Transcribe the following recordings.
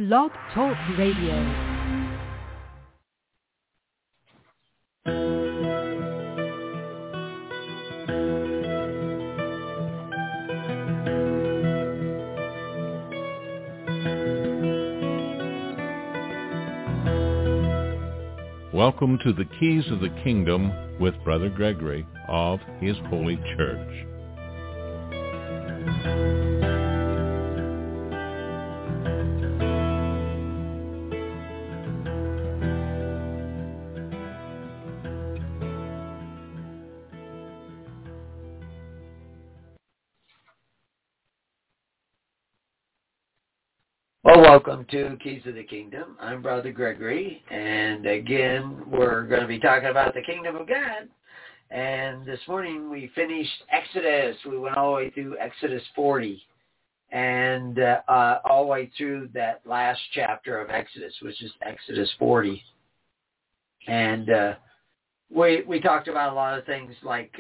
Blog Talk Radio. Welcome to the Keys of the Kingdom with Brother Gregory of His Holy Church. Well, welcome to Keys of the Kingdom. I'm Brother Gregory, and again, we're going to be talking about the Kingdom of God. And this morning we finished Exodus. We went all the way through Exodus 40, and all the way through that last chapter of Exodus, which is Exodus 40. And we talked about a lot of things like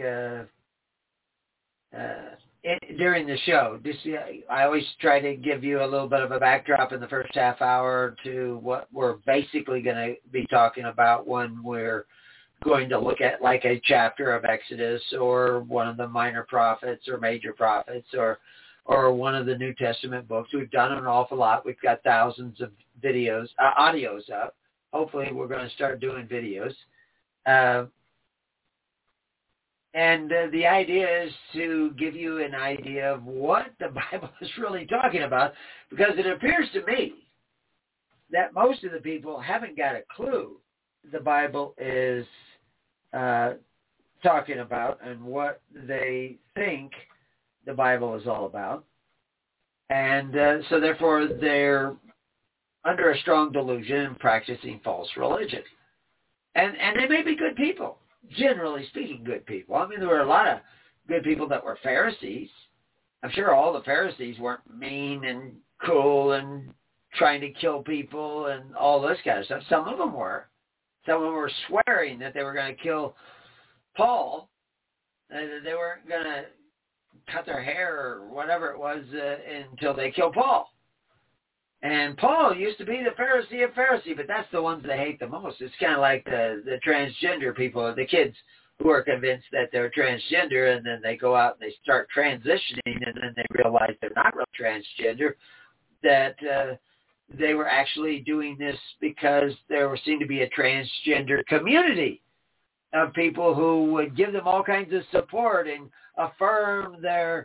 during the show. I always try to give you a little bit of a backdrop in the first half hour to what we're basically going to be talking about when we're going to look at like a chapter of Exodus or one of the minor prophets or major prophets or one of the New Testament books. We've done an awful lot. We've got thousands of videos, audios up. Hopefully we're going to start doing videos. And the idea is to give you an idea of what the Bible is really talking about, because it appears to me that most of the people haven't got a clue the Bible is talking about and what they think the Bible is all about. And so therefore they're under a strong delusion and practicing false religion. And they may be good people. Generally speaking, good people. I mean, there were a lot of good people that were Pharisees. I'm sure all the Pharisees weren't mean and cruel and trying to kill people and all this kind of stuff. Some of them were. Some of them were swearing that they were going to kill Paul, and they weren't going to cut their hair or whatever it was until they killed Paul. And Paul used to be the Pharisee of Pharisee, but that's the ones they hate the most. It's kind of like the transgender people, the kids who are convinced that they're transgender, and then they go out and they start transitioning, and then they realize they're not really transgender, that they were actually doing this because there seemed to be a transgender community of people who would give them all kinds of support and affirm their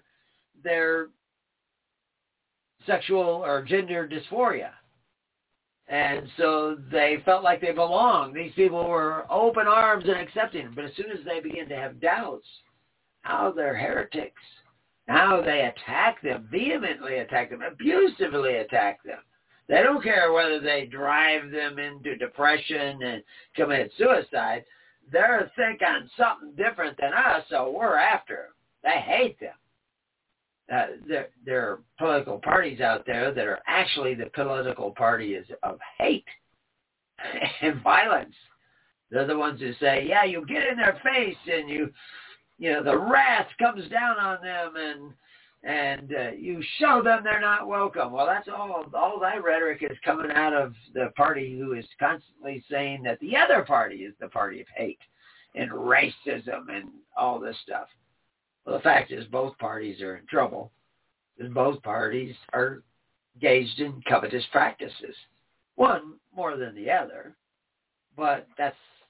sexual or gender dysphoria. And so they felt like they belonged. These people were open arms and accepting. But as soon as they begin to have doubts, now they're heretics. Now they attack them, vehemently attack them, abusively attack them. They don't care whether they drive them into depression and commit suicide. They're thinking something different than us, so we're after them. They hate them. There are political parties out there that are actually the political party of hate and violence. They're the ones who say, yeah, you get in their face and you know, the wrath comes down on them and you show them they're not welcome. Well, that's all that rhetoric is coming out of the party who is constantly saying that the other party is the party of hate and racism and all this stuff. Well, the fact is both parties are in trouble, and both parties are engaged in covetous practices. One more than the other, but that's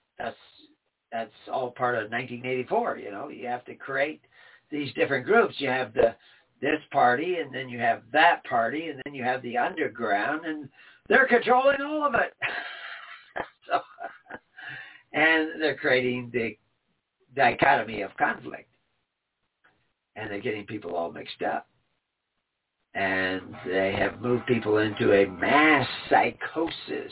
all part of 1984. You know, you have to create these different groups. You have this party, and then you have that party, and then you have the underground, and they're controlling all of it. And they're creating the dichotomy of conflict. And they're getting people all mixed up. And they have moved people into a mass psychosis.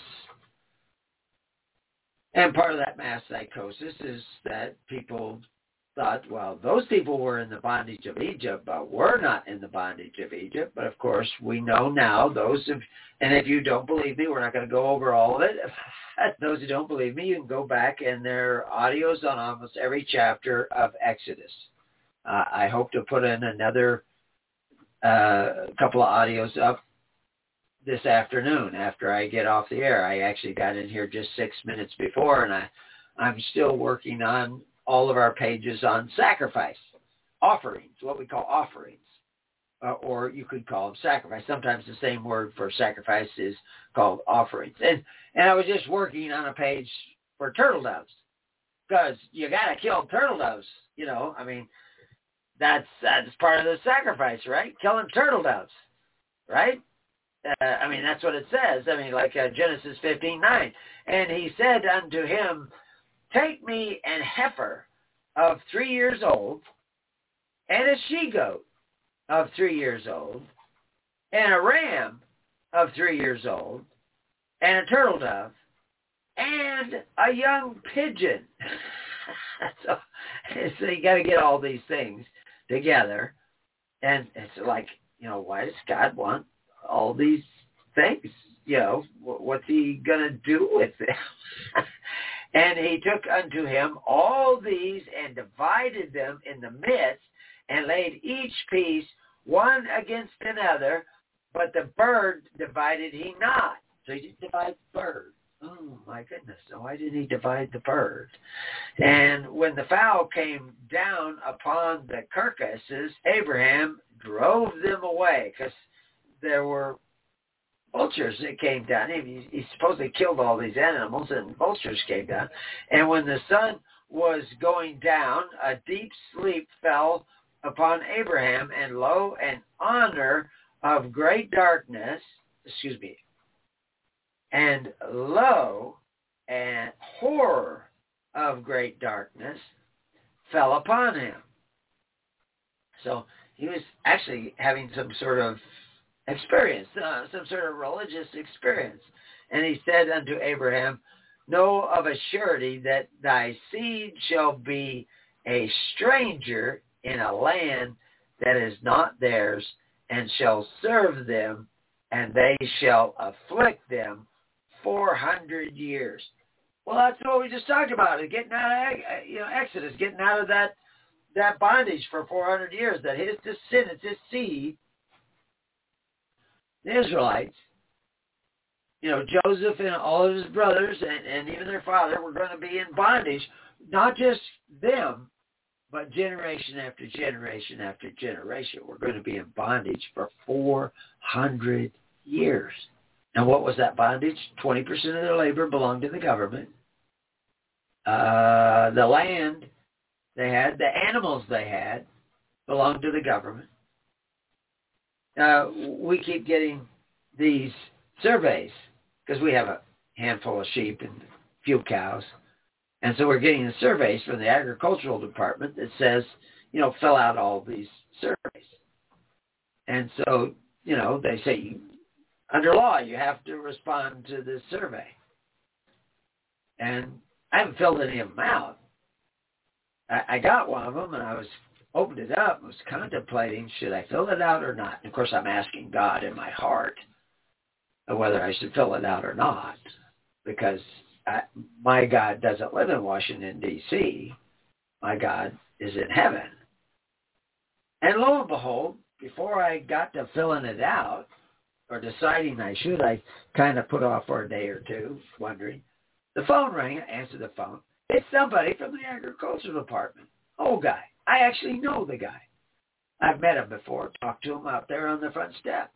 And part of that mass psychosis is that people thought, well, those people were in the bondage of Egypt, but we're not in the bondage of Egypt. But of course, we know now and if you don't believe me, we're not going to go over all of it. Those who don't believe me, you can go back, and there are audios on almost every chapter of Exodus. I hope to put in another couple of audios up this afternoon after I get off the air. I actually got in here just 6 minutes before, and I'm still working on all of our pages on sacrifice, offerings, what we call offerings, or you could call them sacrifice. Sometimes the same word for sacrifice is called offerings. And I was just working on a page for turtle doves, because you got to kill turtle doves, you know. I mean, that's part of the sacrifice, right? Killing turtle doves, right? I mean, that's what it says. I mean, like Genesis 15:9. And he said unto him, take me an heifer of 3 years old, and a she-goat of 3 years old, and a ram of 3 years old, and a turtle dove, and a young pigeon. so you got to get all these things together. And it's like, you know, why does God want all these things? You know, what's he going to do with them? And he took unto him all these and divided them in the midst, and laid each piece one against another, but the bird divided he not. So he didn't divide the bird. Oh, my goodness. So why didn't he divide the bird? And when the fowl came down upon the carcasses, Abraham drove them away, because there were vultures that came down. He supposedly killed all these animals, and vultures came down. And when the sun was going down, a deep sleep fell upon Abraham, and lo, an honor of great darkness, and lo, and horror of great darkness fell upon him. So he was actually having some sort of experience, some sort of religious experience. And he said unto Abraham, know of a surety that thy seed shall be a stranger in a land that is not theirs, and shall serve them, and they shall afflict them 400 years. Well, that's what we just talked about, getting out of Exodus, getting out of that bondage for 400 years, that his descendants, his seed, the Israelites, you know, Joseph and all of his brothers and even their father were going to be in bondage, not just them, but generation after generation after generation. We're going to be in bondage for 400 years. And what was that bondage? 20% of their labor belonged to the government. The land they had, the animals they had, belonged to the government. We keep getting these surveys because we have a handful of sheep and a few cows. And so we're getting the surveys from the agricultural department that says, you know, fill out all these surveys. And so, you know, they say, under law, you have to respond to this survey. And I haven't filled any of them out. I got one of them, and I opened it up and was contemplating, should I fill it out or not? And of course, I'm asking God in my heart whether I should fill it out or not, because my God doesn't live in Washington, D.C. My God is in heaven. And lo and behold, before I got to filling it out or deciding I kind of put off for a day or two, wondering. The phone rang. I answered the phone. It's somebody from the agricultural department. Old guy. I actually know the guy. I've met him before, talked to him out there on the front step.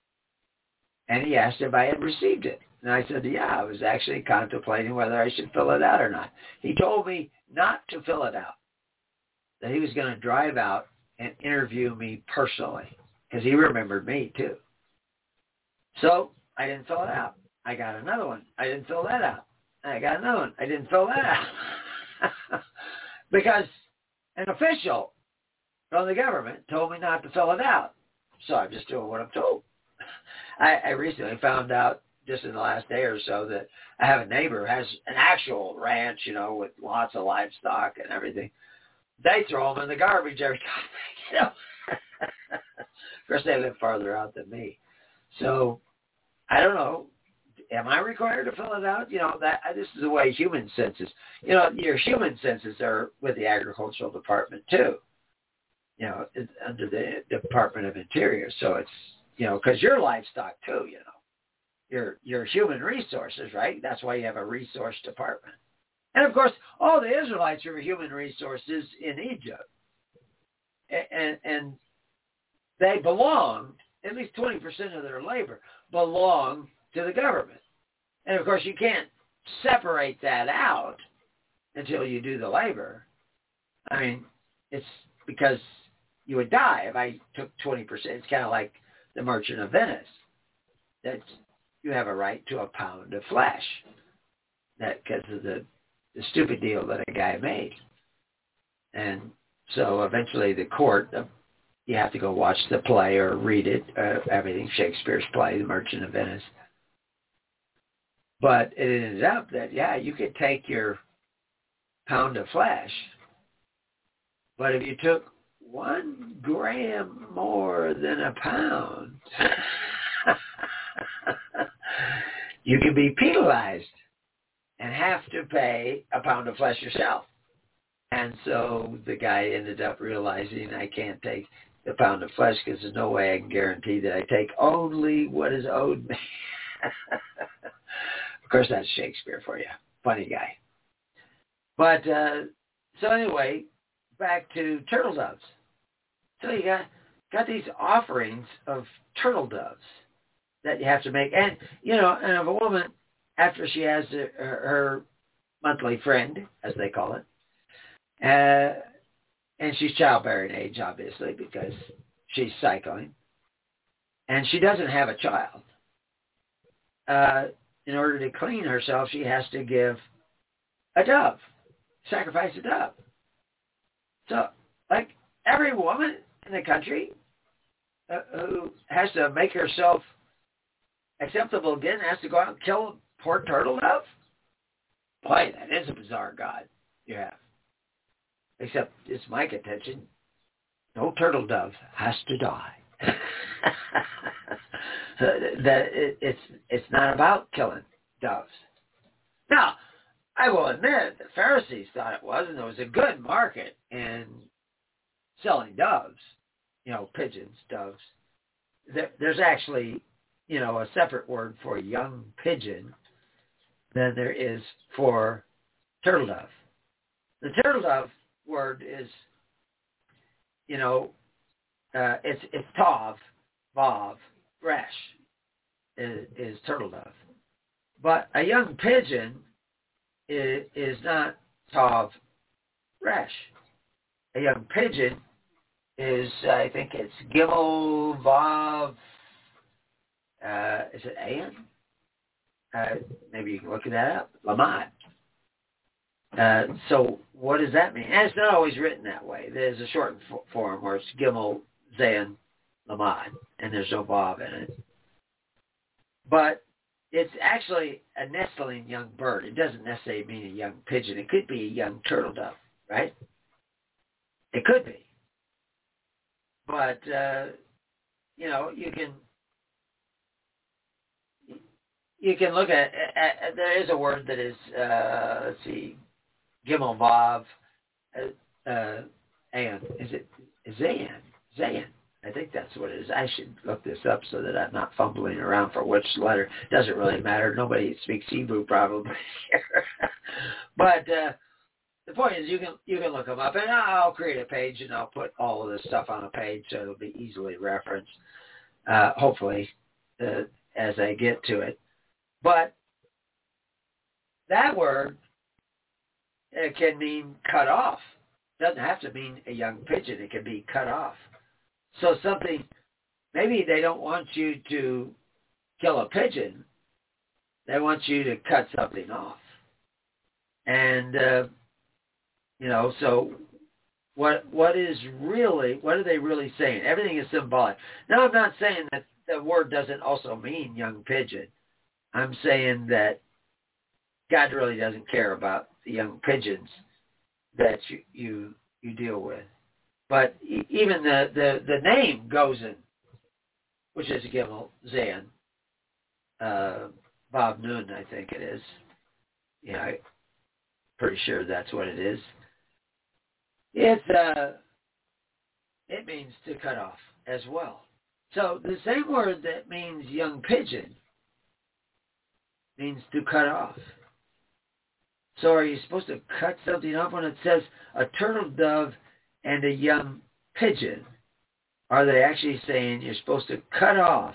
And he asked if I had received it. And I said, yeah, I was actually contemplating whether I should fill it out or not. He told me not to fill it out, that he was going to drive out and interview me personally, because he remembered me too. So I didn't fill it out. I got another one. I didn't fill that out. I got another one. I didn't fill that out. Because an official from the government told me not to fill it out. So I'm just doing what I'm told. I recently found out just in the last day or so that I have a neighbor who has an actual ranch, you know, with lots of livestock and everything. They throw them in the garbage every time they get them. Of course, they live farther out than me. So I don't know. Am I required to fill it out? You know, this is the way human census. You know, your human census are with the agricultural department too. You know, it's under the Department of Interior. So it's, you know, because you're livestock too, you know. your human resources, right? That's why you have a resource department. And of course, all the Israelites were human resources in Egypt. And they belonged, at least 20% of their labor belonged to the government. And of course, you can't separate that out until you do the labor. I mean, it's because you would die if I took 20%. It's kind of like the Merchant of Venice. That you have a right to a pound of flesh. That because of the stupid deal that a guy made. And so eventually the court, you have to go watch the play or read it, everything, Shakespeare's play, The Merchant of Venice. But it ended up that, yeah, you could take your pound of flesh, but if you took 1 gram more than a pound, you could be penalized and have to pay a pound of flesh yourself. And so the guy ended up realizing, I can't take the pound of flesh because there's no way I can guarantee that I take only what is owed me. Of course, that's Shakespeare for you. Funny guy. But so anyway, back to turtle doves. So you got these offerings of turtle doves that you have to make. And, you know, and if a woman, after she has her monthly friend, as they call it, and she's childbearing age, obviously, because she's cycling, and she doesn't have a child, in order to clean herself, she has to give a dove, sacrifice a dove. So, like every woman in the country who has to make herself acceptable again has to go out and kill a poor turtle dove? Boy, that is a bizarre God you have. Except it's my contention, no turtle dove has to die. It's not about killing doves. Now, I will admit the Pharisees thought it was, and there was a good market in selling doves, you know, pigeons, doves. There's actually, you know, a separate word for young pigeon than there is for turtle dove. The turtle dove word is, you know, it's tav, vav, resh is turtle dove. But a young pigeon is not tav, resh. A young pigeon is, I think it's gimel, vav, is it ayin? Maybe you can look that up. Lamad. So what does that mean? And it's not always written that way. There's a shortened form where it's Gimel, Zayin, Lamad, and there's no vav in it. But it's actually a nestling young bird. It doesn't necessarily mean a young pigeon. It could be a young turtle dove, right? It could be. But, you know, you can look at there is a word that is, let's see, Gimel Vav, and is it Zayin? Zayin. I think that's what it is. I should look this up so that I'm not fumbling around for which letter. Doesn't really matter. Nobody speaks Hebrew probably here. But the point is you can look them up, and I'll create a page and I'll put all of this stuff on a page so it'll be easily referenced, hopefully, as I get to it. But that word can mean cut off. It doesn't have to mean a young pigeon. It can be cut off. So something, maybe they don't want you to kill a pigeon. They want you to cut something off. And, you know, so what are they really saying? Everything is symbolic. Now, I'm not saying that the word doesn't also mean young pigeon. I'm saying that God really doesn't care about the young pigeons that you deal with. But even the name Gozan, which is Gimel Zayin, Bob Noon, I think it is. Yeah, I'm pretty sure that's what it is. It means to cut off as well. So the same word that means young pigeon means to cut off. So are you supposed to cut something off when it says a turtle dove and a young pigeon? Are they actually saying you're supposed to cut off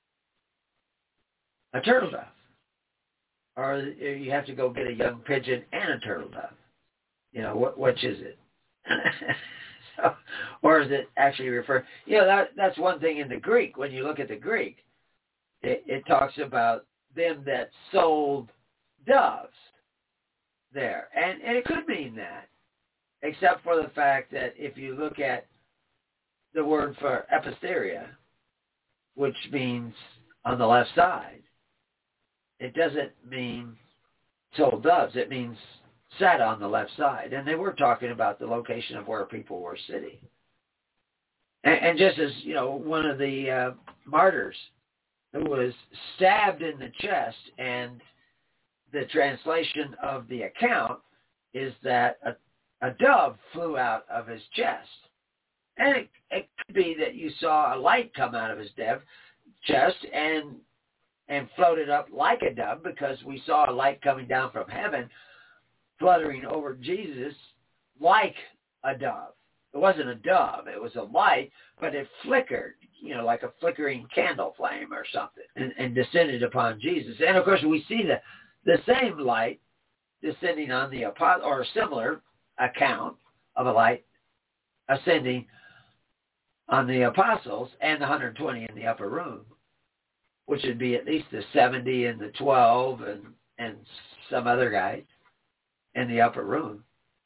a turtle dove? Or you have to go get a young pigeon and a turtle dove? You know, which is it? So, or is it actually refer? You know, that's one thing in the Greek. When you look at the Greek, it talks about them that sold doves there. And it could mean that, except for the fact that if you look at the word for episteria, which means on the left side, it doesn't mean sold doves. It means sat on the left side. And they were talking about the location of where people were sitting. And just as, you know, one of the martyrs who was stabbed in the chest, and the translation of the account is that a dove flew out of his chest. And it could be that you saw a light come out of his chest and floated up like a dove, because we saw a light coming down from heaven fluttering over Jesus like a dove. It wasn't a dove. It was a light, but it flickered, you know, like a flickering candle flame or something, and descended upon Jesus. And, of course, we see the same light descending on the apostle, or a similar account of a light ascending on the apostles and the 120 in the upper room, which would be at least the 70 and the 12 and some other guys in the upper room.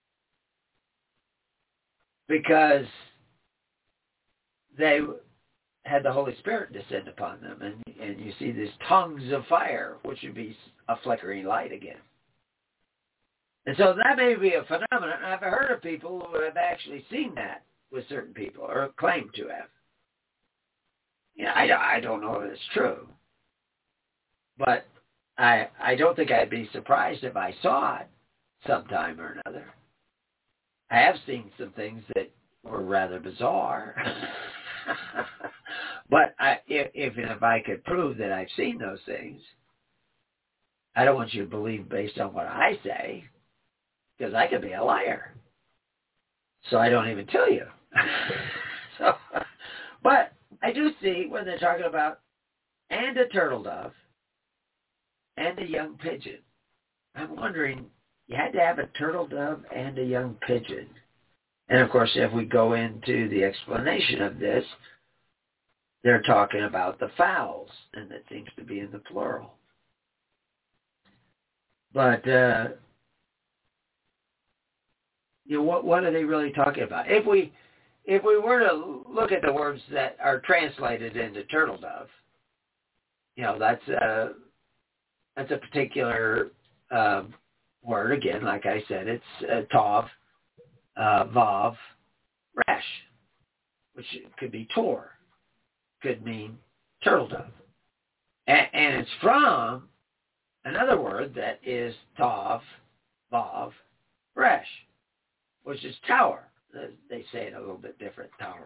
Because they had the Holy Spirit descend upon them. And you see these tongues of fire, which would be a flickering light again. And so that may be a phenomenon. I've heard of people who have actually seen that with certain people, or claim to have. You know, I don't know if it's true. But I don't think I'd be surprised if I saw it sometime or another. I have seen some things that were rather bizarre. But if I could prove that I've seen those things, I don't want you to believe based on what I say, because I could be a liar. So I don't even tell you. But I do see when they're talking about and a turtle dove and a young pigeon. I'm wondering, you had to have a turtle dove and a young pigeon. And, of course, if we go into the explanation of this, they're talking about the fowls, and that seems to be in the plural. But, you know, what are they really talking about? If we were to look at the words that are translated into turtle dove, you know, that's a particular word. Again, like I said, it's tov, vav, resh, which could be tor, could mean turtle dove. And it's from another word that is tov, vav, resh, which is tower. They say it a little bit different, tower.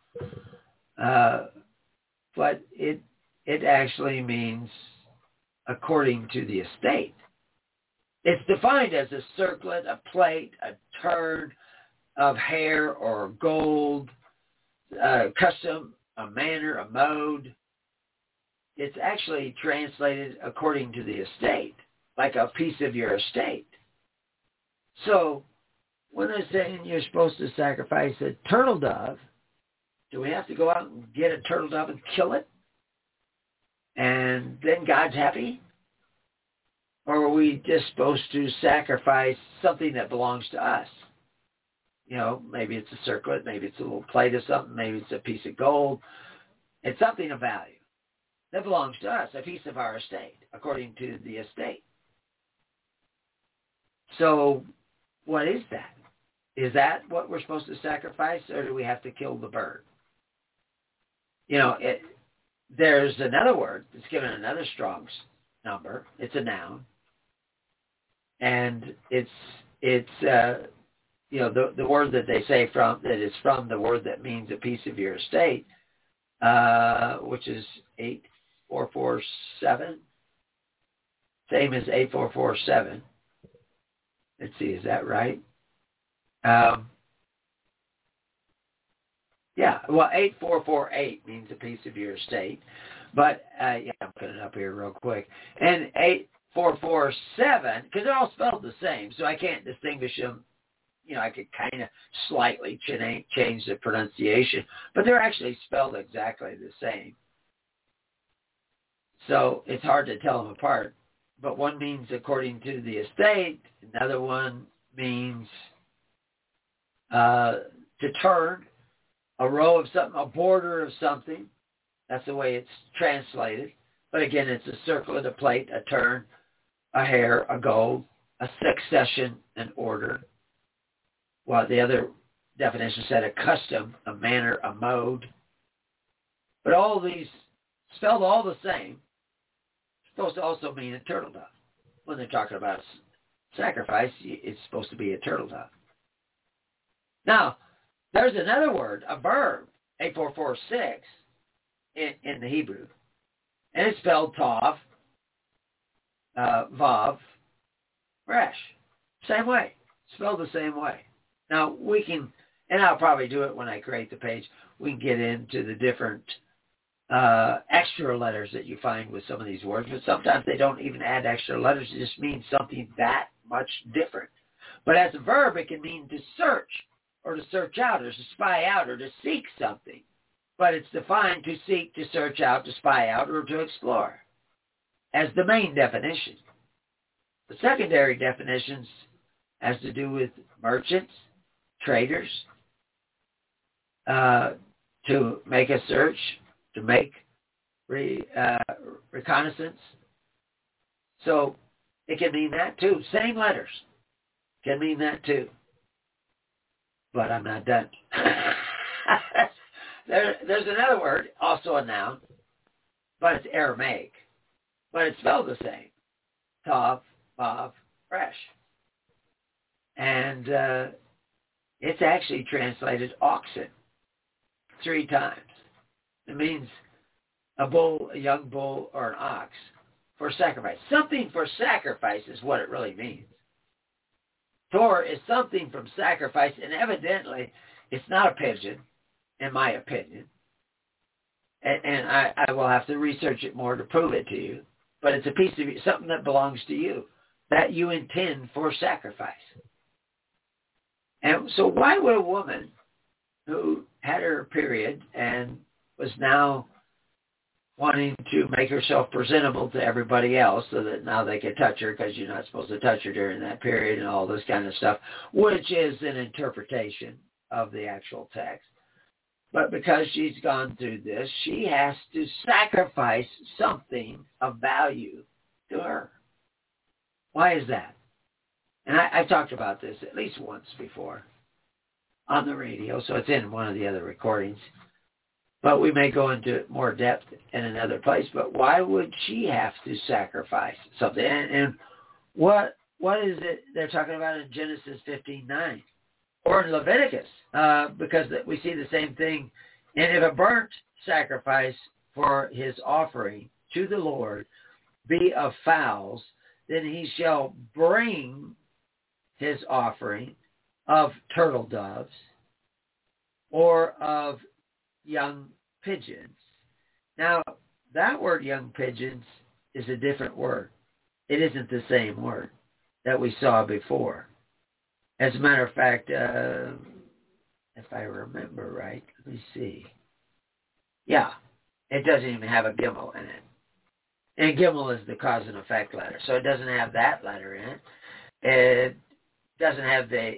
But it actually means according to the estate. It's defined as a circlet, a plate, a turn of hair or gold, custom, a manner, a mode. It's actually translated according to the estate, like a piece of your estate. So when they're saying you're supposed to sacrifice a turtle dove, do we have to go out and get a turtle dove and kill it? And then God's happy? Or are we just supposed to sacrifice something that belongs to us? You know, maybe it's a circlet, maybe it's a little plate of something, maybe it's a piece of gold. It's something of value that belongs to us, a piece of our estate, according to the estate. So what is that? Is that what we're supposed to sacrifice, or do we have to kill the bird? You know, there's another word that's given another Strong's number. It's a noun. And it's you know, the word that they say that is from the word that means a piece of your estate, which is 8447. Same as 8447. Let's see, is that right? Yeah, well, 8448 means a piece of your estate. But, I'm putting it up here real quick. And 8447, because they're all spelled the same, so I can't distinguish them. I could kind of slightly change the pronunciation, but they're actually spelled exactly the same. So it's hard to tell them apart. But one means according to the estate. Another one means to turn, a row of something, a border of something. That's the way it's translated. But again, it's a circle and a plate, a turn, a hair, a goal, a succession, an order. Well, the other definition said a custom, a manner, a mode. But all these, spelled all the same, supposed to also mean a turtle dove. When they're talking about sacrifice, it's supposed to be a turtle dove. Now, there's another word, a verb, 8446, in the Hebrew. And it's spelled tav, vav, resh. Same way. Spelled the same way. Now, we can, and I'll probably do it when I create the page, we can get into the different extra letters that you find with some of these words, but sometimes they don't even add extra letters. It just means something that much different. But as a verb, it can mean to search, or to search out, or to spy out, or to seek something. But it's defined to seek, to search out, to spy out, or to explore as the main definition. The secondary definitions has to do with merchants, traders, to make a search, to make reconnaissance. So it can mean that too. Same letters can mean that too. But I'm not done. There's another word, also a noun, but it's Aramaic. But it's spelled the same. Tav, vav, resh. And it's actually translated oxen 3 times. It means a bull, a young bull, or an ox for sacrifice. Something for sacrifice is what it really means. Tor is something from sacrifice, and evidently it's not a pigeon, in my opinion. And I will have to research it more to prove it to you. But it's a piece of something that belongs to you, that you intend for sacrifice. And so why would a woman who had her period and was now wanting to make herself presentable to everybody else so that now they can touch her because you're not supposed to touch her during that period and all this kind of stuff, which is an interpretation of the actual text. But because she's gone through this, she has to sacrifice something of value to her. Why is that? And I've talked about this at least once before on the radio, so it's in one of the other recordings. But we may go into more depth in another place. But why would she have to sacrifice something? And what is it they're talking about in Genesis 15:9 or in Leviticus? Because we see the same thing. And if a burnt sacrifice for his offering to the Lord be of fowls, then he shall bring his offering of turtle doves or of young pigeons. Now, that word young pigeons is a different word. It isn't the same word that we saw before. As a matter of fact, if I remember right, let me see. Yeah, it doesn't even have a gimel in it. And gimel is the cause and effect letter. So it doesn't have that letter in it. It doesn't have the,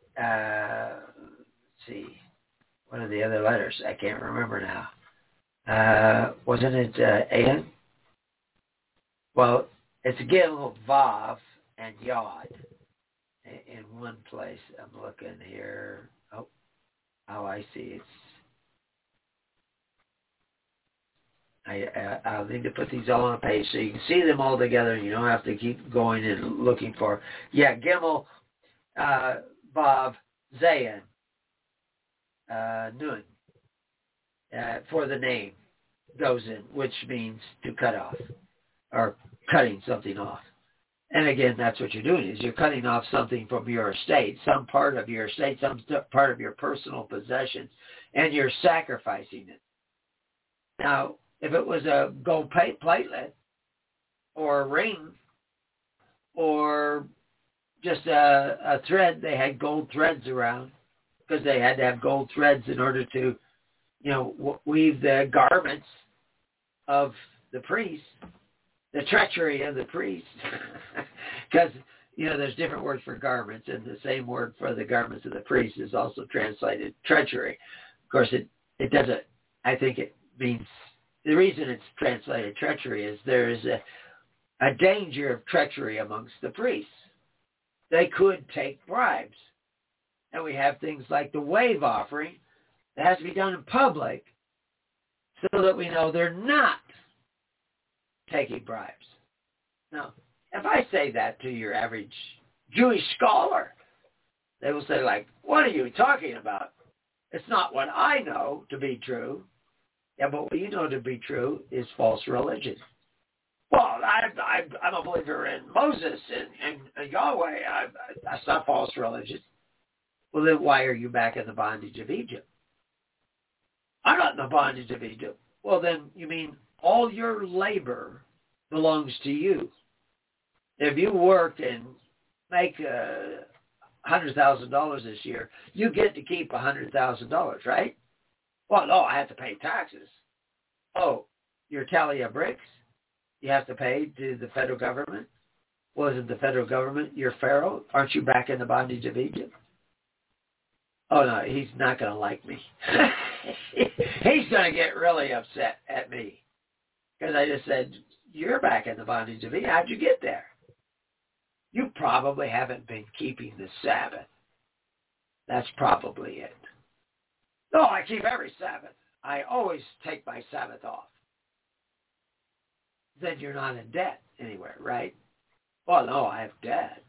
let's see, what are the other letters? I can't remember now. Wasn't it An? Well, it's Gimel, Vav, and Yod in one place. I'm looking here. Oh, I see. I'll need to put these all on a page so you can see them all together and you don't have to keep going and looking for. Yeah, Gimel, Vav, Zayin. Nun, for the name goes in, which means to cut off or cutting something off. And again, that's what you're doing, is you're cutting off something from your estate, some part of your estate, some part of your personal possessions, and you're sacrificing it. Now, if it was a gold platelet or a ring or just a thread, they had gold threads around because they had to have gold threads in order to, weave the garments of the priest. The treachery of the priest, because, there's different words for garments, and the same word for the garments of the priest is also translated treachery. Of course, it doesn't, I think it means, the reason it's translated treachery is there is a danger of treachery amongst the priests. They could take bribes. And we have things like the wave offering that has to be done in public so that we know they're not taking bribes. Now, if I say that to your average Jewish scholar, they will say, like, what are you talking about? It's not what I know to be true. Yeah, but what you know to be true is false religion. Well, I'm a believer in Moses and Yahweh. That's not false religion. Well, then why are you back in the bondage of Egypt? I'm not in the bondage of Egypt. Well, then you mean all your labor belongs to you. If you work and make $100,000 this year, you get to keep $100,000, right? Well, no, I have to pay taxes. Oh, your tally of bricks, you have to pay to the federal government? Well, isn't the federal government your pharaoh? Aren't you back in the bondage of Egypt? Oh, no, he's not going to like me. He's going to get really upset at me. Because I just said, you're back in the bondage of Egypt. How'd you get there? You probably haven't been keeping the Sabbath. That's probably it. No, I keep every Sabbath. I always take my Sabbath off. Then you're not in debt anywhere, right? Well, no, I have debt.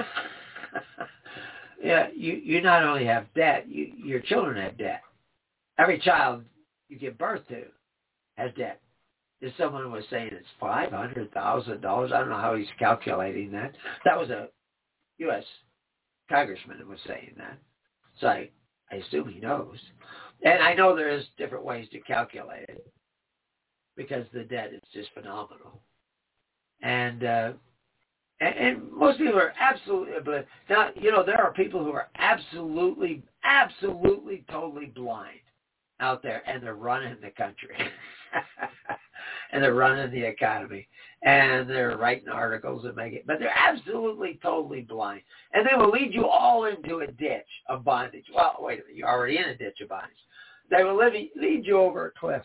Yeah, you not only have debt, your children have debt. Every child you give birth to has debt. If someone was saying it's $500,000, I don't know how he's calculating that. That was a U.S. congressman who was saying that. So I assume he knows. And I know there's different ways to calculate it because the debt is just phenomenal. And most people are absolutely, now, there are people who are absolutely, totally blind out there, and they're running the country. And they're running the economy. And they're writing articles and making it. But they're absolutely, totally blind. And they will lead you all into a ditch of bondage. Well, wait a minute. You're already in a ditch of bondage. They will lead you over a cliff.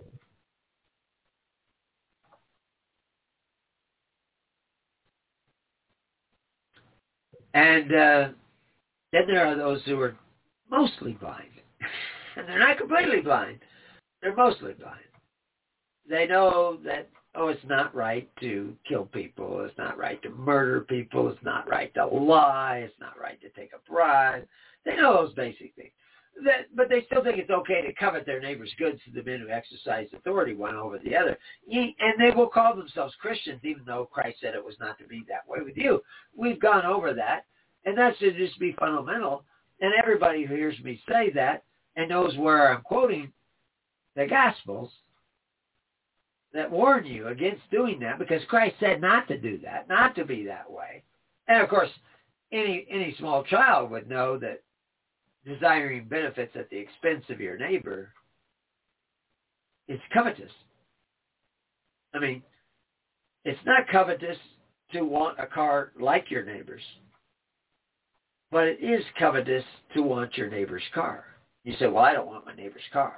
And then there are those who are mostly blind. And they're not completely blind. They're mostly blind. They know that, it's not right to kill people. It's not right to murder people. It's not right to lie. It's not right to take a bribe. They know those basic things. But they still think it's okay to covet their neighbor's goods to the men who exercise authority one over the other. And they will call themselves Christians, even though Christ said it was not to be that way with you. We've gone over that, and that should just be fundamental. And everybody who hears me say that and knows where I'm quoting the Gospels that warn you against doing that, because Christ said not to do that, not to be that way. And, of course, any small child would know that desiring benefits at the expense of your neighbor is covetous. I mean, it's not covetous to want a car like your neighbor's, but it is covetous to want your neighbor's car. You say, well, I don't want my neighbor's car.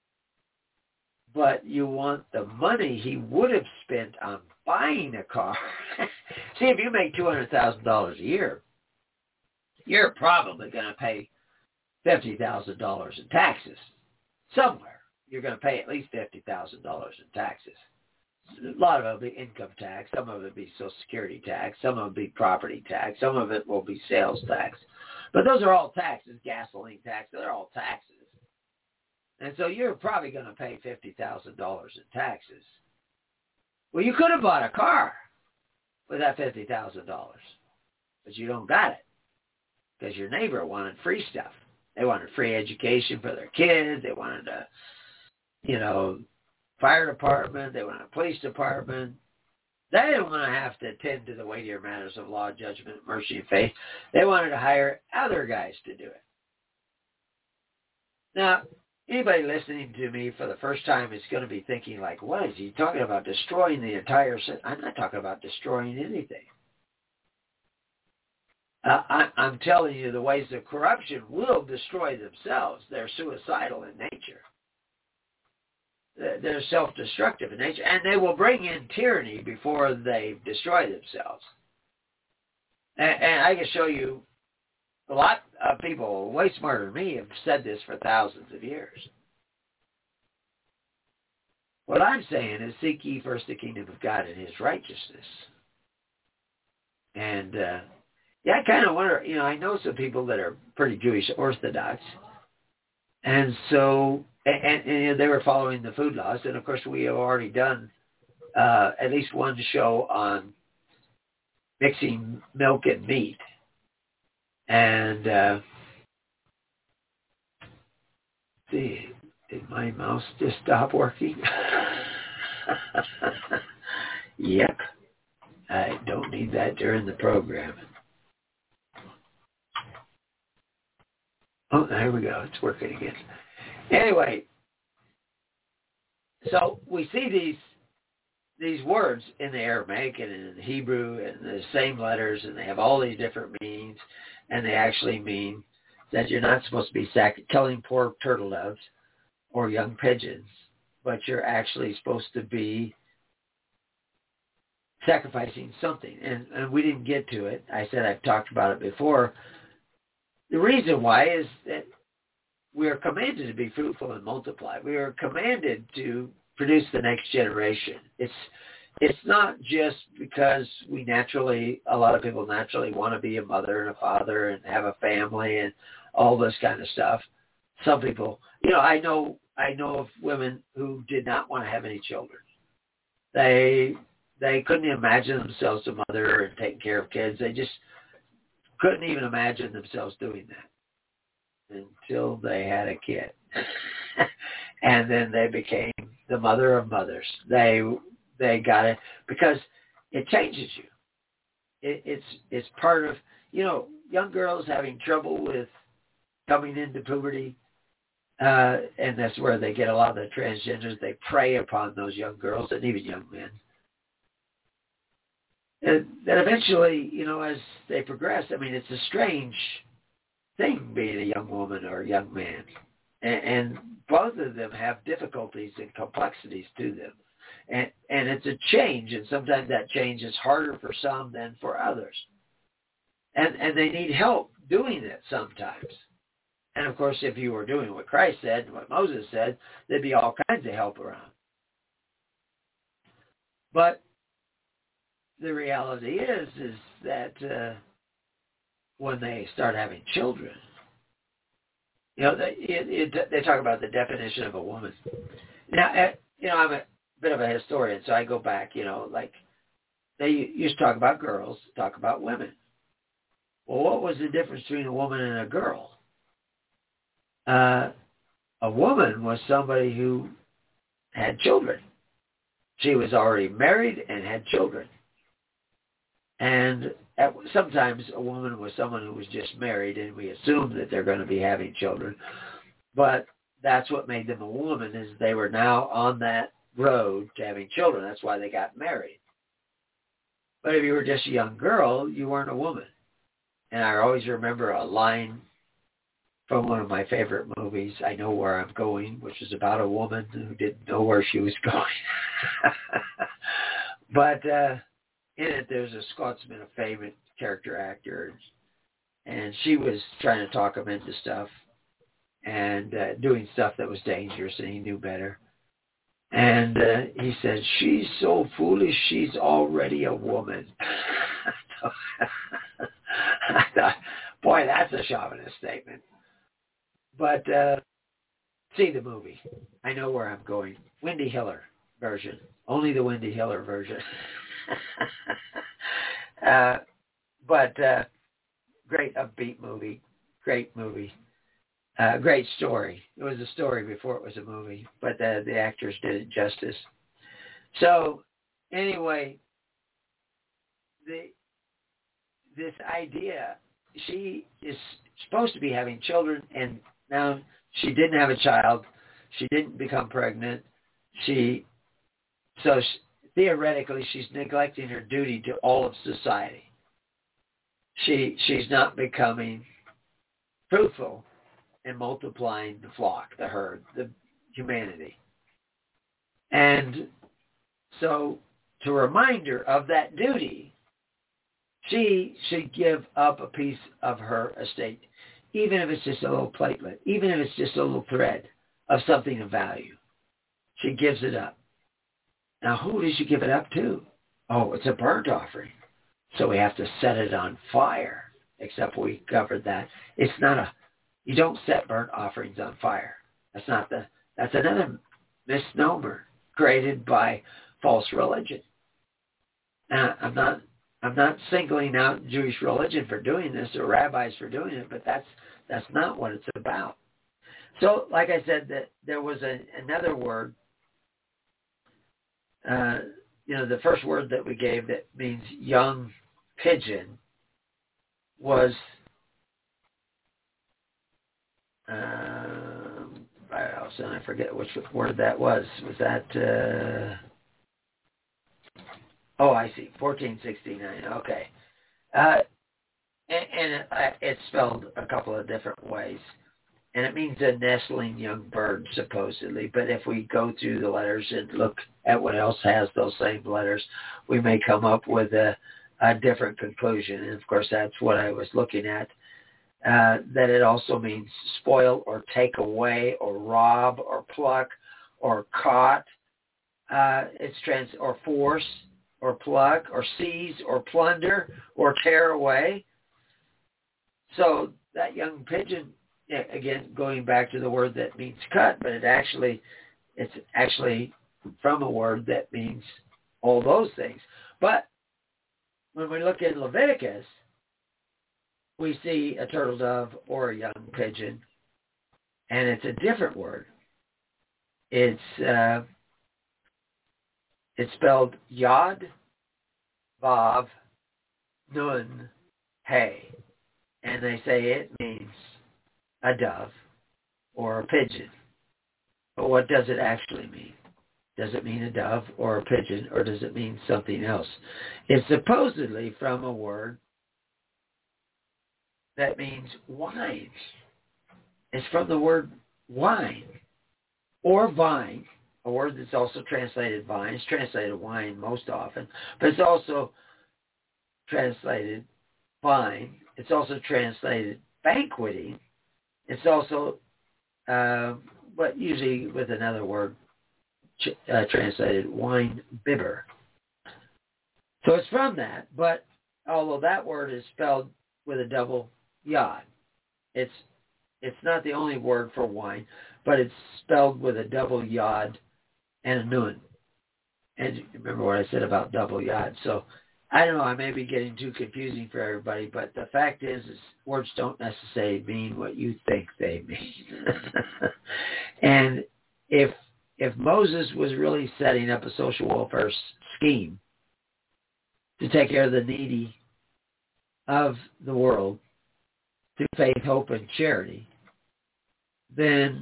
But you want the money he would have spent on buying a car. See, if you make $200,000 a year, you're probably going to pay $50,000 in taxes. Somewhere you're going to pay at least $50,000 in taxes. A lot of it will be income tax. Some of it will be Social Security tax. Some of it will be property tax. Some of it will be sales tax. But those are all taxes, gasoline tax. They're all taxes. And so you're probably going to pay $50,000 in taxes. Well, you could have bought a car. with that $50,000. But you don't got it because your neighbor wanted free stuff. They wanted free education for their kids. They wanted a, fire department. They wanted a police department. They didn't want to have to attend to the weightier matters of law, judgment, mercy, and faith. They wanted to hire other guys to do it. Now, anybody listening to me for the first time is going to be thinking like, what is he talking about? Destroying the entire system? I'm not talking about destroying anything. I'm telling you the ways of corruption will destroy themselves. They're suicidal in nature. They're self-destructive in nature. And they will bring in tyranny before they destroy themselves. And I can show you a lot of people way smarter than me have said this for thousands of years. What I'm saying is seek ye first the kingdom of God and his righteousness. And I kind of wonder, I know some people that are pretty Jewish Orthodox. And so, and they were following the food laws. And of course, we have already done at least one show on mixing milk and meat. And did my mouse just stop working? Yep. I don't need that during the program. Oh, there we go. It's working again. Anyway, so we see these words in the Aramaic and in the Hebrew and the same letters, and they have all these different meanings, and they actually mean that you're not supposed to be killing poor turtle doves or young pigeons, but you're actually supposed to be sacrificing something. And we didn't get to it. I said I've talked about it before. The reason why is that we are commanded to be fruitful and multiply. We are commanded to produce the next generation. It's not just because a lot of people naturally want to be a mother and a father and have a family and all this kind of stuff. Some people, I know of women who did not want to have any children. They couldn't imagine themselves a mother and taking care of kids. They just couldn't even imagine themselves doing that until they had a kid. And then they became the mother of mothers. They got it because it changes you. It's part of, young girls having trouble with coming into puberty, and that's where they get a lot of the transgenders. They prey upon those young girls and even young men. And then eventually, as they progress, it's a strange thing being a young woman or a young man. And both of them have difficulties and complexities to them. And it's a change, and sometimes that change is harder for some than for others. And they need help doing it sometimes. And of course, if you were doing what Christ said and what Moses said, there'd be all kinds of help around. But the reality is that when they start having children, they talk about the definition of a woman. Now, I'm a bit of a historian, so I go back, like they used to talk about girls, talk about women. Well, what was the difference between a woman and a girl? A woman was somebody who had children. She was already married and had children. And sometimes a woman was someone who was just married, and we assumed that they're going to be having children. But that's what made them a woman, is they were now on that road to having children. That's why they got married. But if you were just a young girl, you weren't a woman. And I always remember a line from one of my favorite movies, I Know Where I'm Going, which is about a woman who didn't know where she was going. But in it, there's a Scotsman, a favorite character actor, and she was trying to talk him into stuff and doing stuff that was dangerous, and he knew better. And he said, she's so foolish, she's already a woman. I thought, boy, that's a chauvinist statement. But see the movie. I Know Where I'm Going. Wendy Hiller version. Only the Wendy Hiller version. But great upbeat movie. Great movie. Great story. It was a story before it was a movie, but the actors did it justice. So anyway, this idea, she is supposed to be having children, and now she didn't have a child. She didn't become pregnant. Theoretically, she's neglecting her duty to all of society. She's not becoming fruitful and multiplying the flock, the herd, the humanity. And so to remind her of that duty, she should give up a piece of her estate, even if it's just a little platelet, even if it's just a little thread of something of value. She gives it up. Now, who does she give it up to? Oh, it's a burnt offering. So we have to set it on fire, except we covered that. You don't set burnt offerings on fire. That's another misnomer created by false religion. Now, I'm not singling out Jewish religion for doing this or rabbis for doing it, but that's not what it's about. So, like I said, that there was another word. The first word that we gave that means young pigeon was I forget which word that was. Was that? I see. 1469. Okay. It's spelled a couple of different ways. And it means a nestling young bird, supposedly. But if we go through the letters and look at what else has those same letters, we may come up with a different conclusion. And, of course, that's what I was looking at, that it also means spoil or take away or rob or pluck or caught. Or force or pluck or seize or plunder or tear away. So that young pigeon, again, going back to the word that means cut, but it's actually from a word that means all those things. But when we look in Leviticus, we see a turtle dove or a young pigeon, and it's a different word. It's spelled Yod, Vav, Nun, Hey. And they say it means a dove or a pigeon. But what does it actually mean? Does it mean a dove or a pigeon, or does it mean something else? It's supposedly from a word that means wine. It's from the word wine or vine, a word that's also translated vine. It's translated wine most often, but it's also translated vine. It's also translated banqueting. It's also, but usually with another word, translated wine bibber. So it's from that, but although that word is spelled with a double yod, it's not the only word for wine, but it's spelled with a double yod and a nun. And remember what I said about double yod. So I don't know, I may be getting too confusing for everybody, but the fact is words don't necessarily mean what you think they mean. And if Moses was really setting up a social welfare scheme to take care of the needy of the world through faith, hope, and charity, then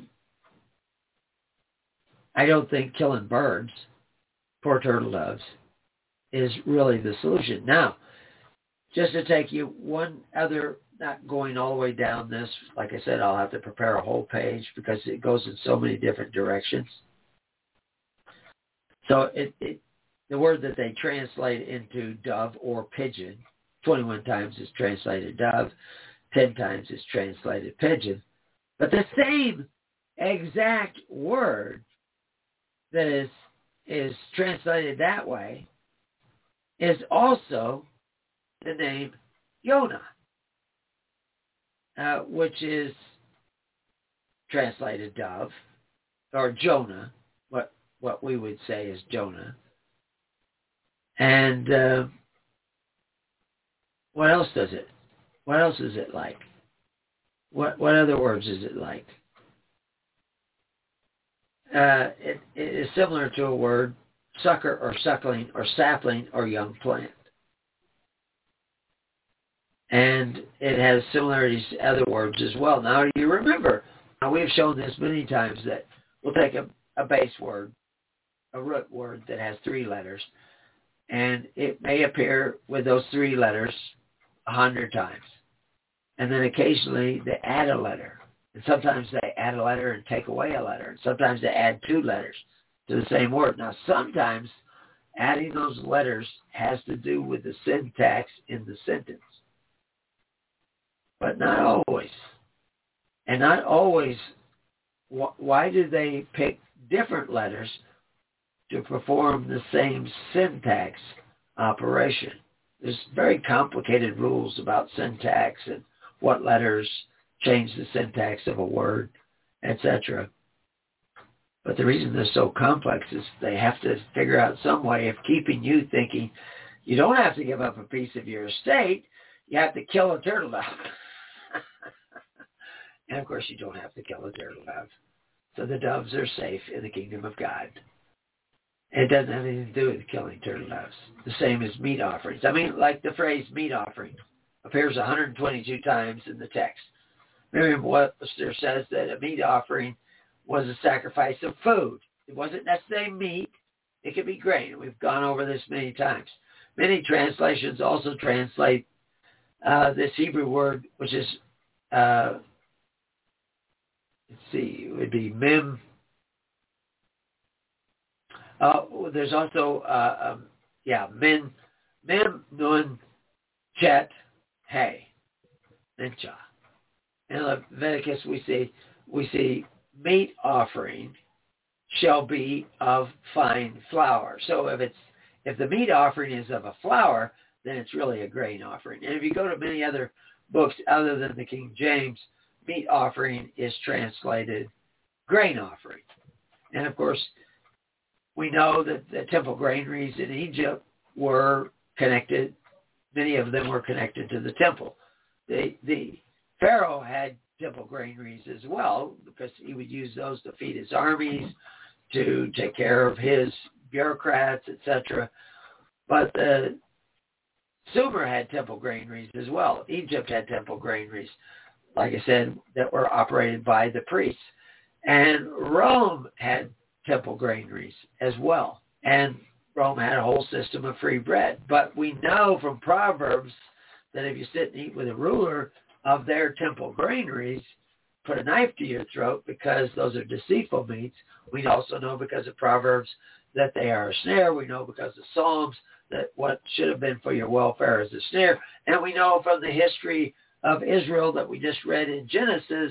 I don't think killing birds, poor turtle doves, is really the solution. Now, just to take you one other, not going all the way down this, like I said, I'll have to prepare a whole page because it goes in so many different directions. So the word that they translate into dove or pigeon, 21 times is translated dove, 10 times is translated pigeon. But the same exact word that is translated that way is also the name Yonah, which is translated dove, or Jonah, what we would say is Jonah. And what else does it? What else is it like? What other words is it like? It is similar to a word, sucker or suckling or sapling or young plant. And it has similarities to other words as well. Now, you remember, we've shown this many times that we'll take a base word, a root word that has 3 letters, and it may appear with those 3 letters 100 times. And then occasionally they add a letter. And sometimes they add a letter and take away a letter. And sometimes they add 2 letters to the same word. Now, sometimes adding those letters has to do with the syntax in the sentence. But not always. And not always, why do they pick different letters to perform the same syntax operation? There's very complicated rules about syntax and what letters change the syntax of a word, etc. But the reason they're so complex is they have to figure out some way of keeping you thinking you don't have to give up a piece of your estate, you have to kill a turtle dove. And of course you don't have to kill a turtle dove. So the doves are safe in the kingdom of God. It doesn't have anything to do with killing turtle doves. The same as meat offerings. I mean, like the phrase meat offering appears 122 times in the text. Merriam-Webster says that a meat offering was a sacrifice of food. It wasn't necessarily meat. It could be grain. We've gone over this many times. Many translations also translate this Hebrew word, which is, it would be mim. There's also, mim, nun, chet, hey, mincha. In Leviticus, we see meat offering shall be of fine flour. So if the meat offering is of a flour, then it's really a grain offering. And if you go to many other books other than the King James, meat offering is translated grain offering. And of course, we know that the temple granaries in Egypt were connected. Many of them were connected to the temple. The Pharaoh had temple granaries as well because he would use those to feed his armies, to take care of his bureaucrats, etc. But Sumer had temple granaries as well. Egypt had temple granaries, like I said, that were operated by the priests. And Rome had temple granaries as well. And Rome had a whole system of free bread. But we know from Proverbs that if you sit and eat with a ruler of their temple granaries, put a knife to your throat because those are deceitful meats. We also know because of Proverbs that they are a snare. We know because of Psalms that what should have been for your welfare is a snare. And we know from the history of Israel that we just read in Genesis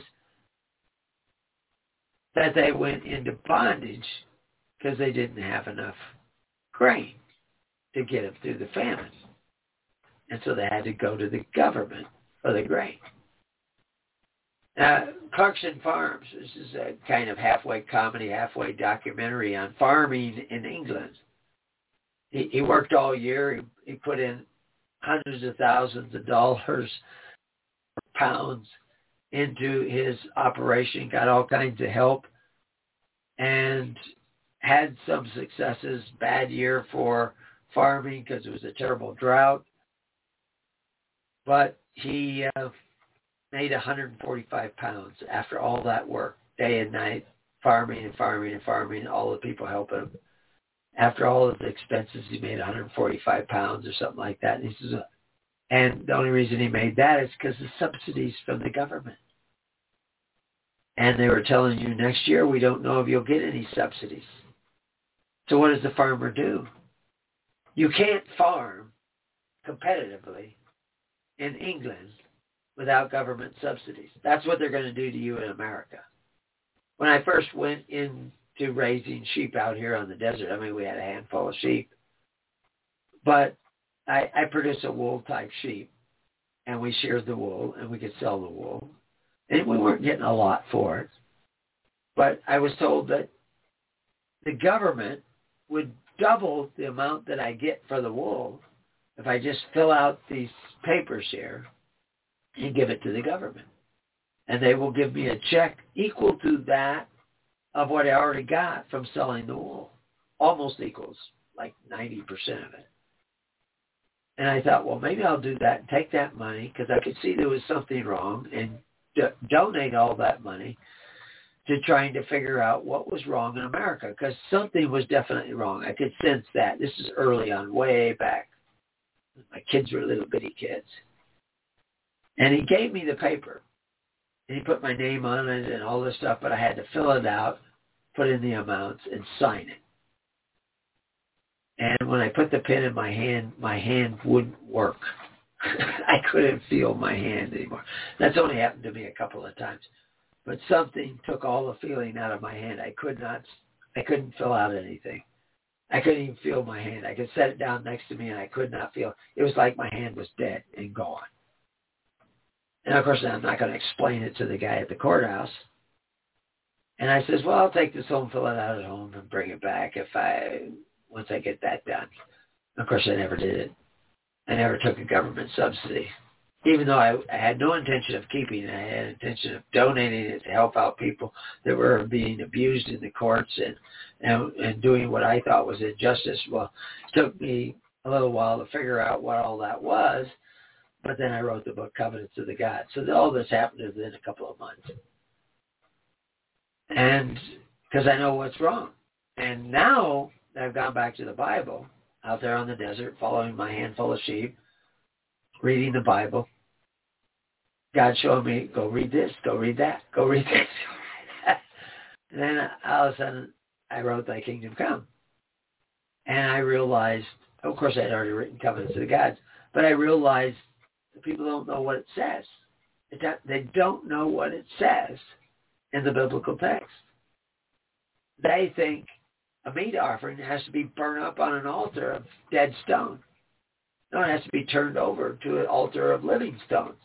that they went into bondage because they didn't have enough grain to get them through the famine. And so they had to go to the government for the grain. Clarkson Farms, this is a kind of halfway comedy, halfway documentary on farming in England. He worked all year. He put in hundreds of thousands of dollars, pounds into his operation, got all kinds of help, and had some successes. Bad year for farming because it was a terrible drought. But he made 145 pounds after all that work, day and night, farming, all the people helping him. After all of the expenses, he made 145 pounds or something like that. And he says, and the only reason he made that is because of subsidies from the government. And they were telling you, next year, we don't know if you'll get any subsidies. So what does the farmer do? You can't farm competitively in England without government subsidies. That's what they're going to do to you in America. When I first went into raising sheep out here on the desert, I mean, we had a handful of sheep, but I produced a wool-type sheep, and we sheared the wool, and we could sell the wool, and we weren't getting a lot for it. But I was told that the government would double the amount that I get for the wool if I just fill out these papers here and give it to the government. And they will give me a check equal to that of what I already got from selling the wool. Almost equals, like 90% of it. And I thought, well, maybe I'll do that and take that money, because I could see there was something wrong, and donate all that money to trying to figure out what was wrong in America, because something was definitely wrong. I could sense that. This is early on, way back. My kids were little bitty kids. And he gave me the paper. And he put my name on it and all this stuff, but I had to fill it out, put in the amounts, and sign it. And when I put the pen in my hand wouldn't work. I couldn't feel my hand anymore. That's only happened to me a couple of times. But something took all the feeling out of my hand. I couldn't fill out anything. I couldn't even feel my hand. I could set it down next to me and I could not feel. It was like my hand was dead and gone. And of course, I'm not going to explain it to the guy at the courthouse. And I says, well, I'll take this home, fill it out at home, and bring it back once I get that done. Of course, I never did it. I never took a government subsidy. Even though I had no intention of keeping it, I had intention of donating it to help out people that were being abused in the courts and doing what I thought was injustice. Well, it took me a little while to figure out what all that was, but then I wrote the book Covenants of the Gods. So all this happened within a couple of months. And because I know what's wrong. And now I've gone back to the Bible, out there on the desert, following my handful of sheep, reading the Bible. God showed me, go read this, go read that, go read this, go read that. And then all of a sudden, I wrote Thy Kingdom Come. And I realized, of course, I had already written Covenants of the Gods, but I realized that people don't know what it says. They don't know what it says in the biblical text. They think a meat offering has to be burned up on an altar of dead stone. No, it has to be turned over to an altar of living stones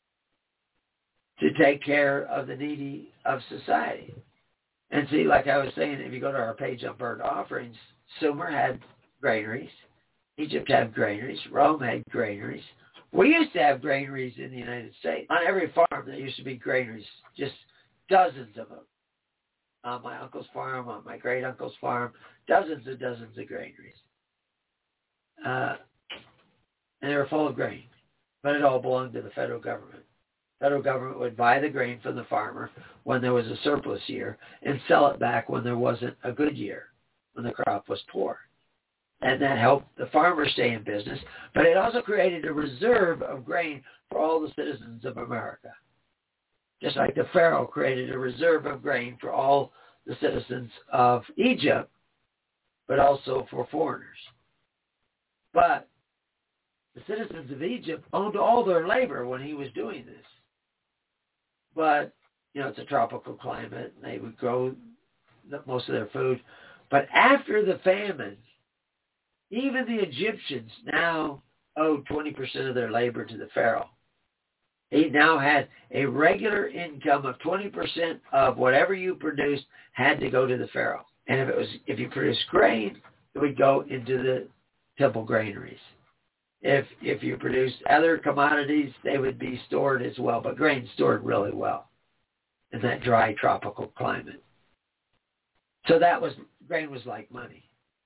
to take care of the needy of society. And see, like I was saying, if you go to our page on burnt offerings, Sumer had granaries. Egypt had granaries. Rome had granaries. We used to have granaries in the United States. On every farm, there used to be granaries, just dozens of them. On my uncle's farm, on my great-uncle's farm, dozens and dozens of granaries. And they were full of grain, but it all belonged to the federal government. The federal government would buy the grain from the farmer when there was a surplus year and sell it back when there wasn't a good year, when the crop was poor. And that helped the farmer stay in business, but it also created a reserve of grain for all the citizens of America. Just like the Pharaoh created a reserve of grain for all the citizens of Egypt, but also for foreigners. But the citizens of Egypt owned all their labor when he was doing this. But, it's a tropical climate. And they would grow most of their food. But after the famine, even the Egyptians now owed 20% of their labor to the Pharaoh. He now had a regular income of 20% of whatever you produced had to go to the Pharaoh. And if you produced grain, it would go into the temple granaries. If you produced other commodities, they would be stored as well. But grain stored really well in that dry tropical climate. So grain was like money.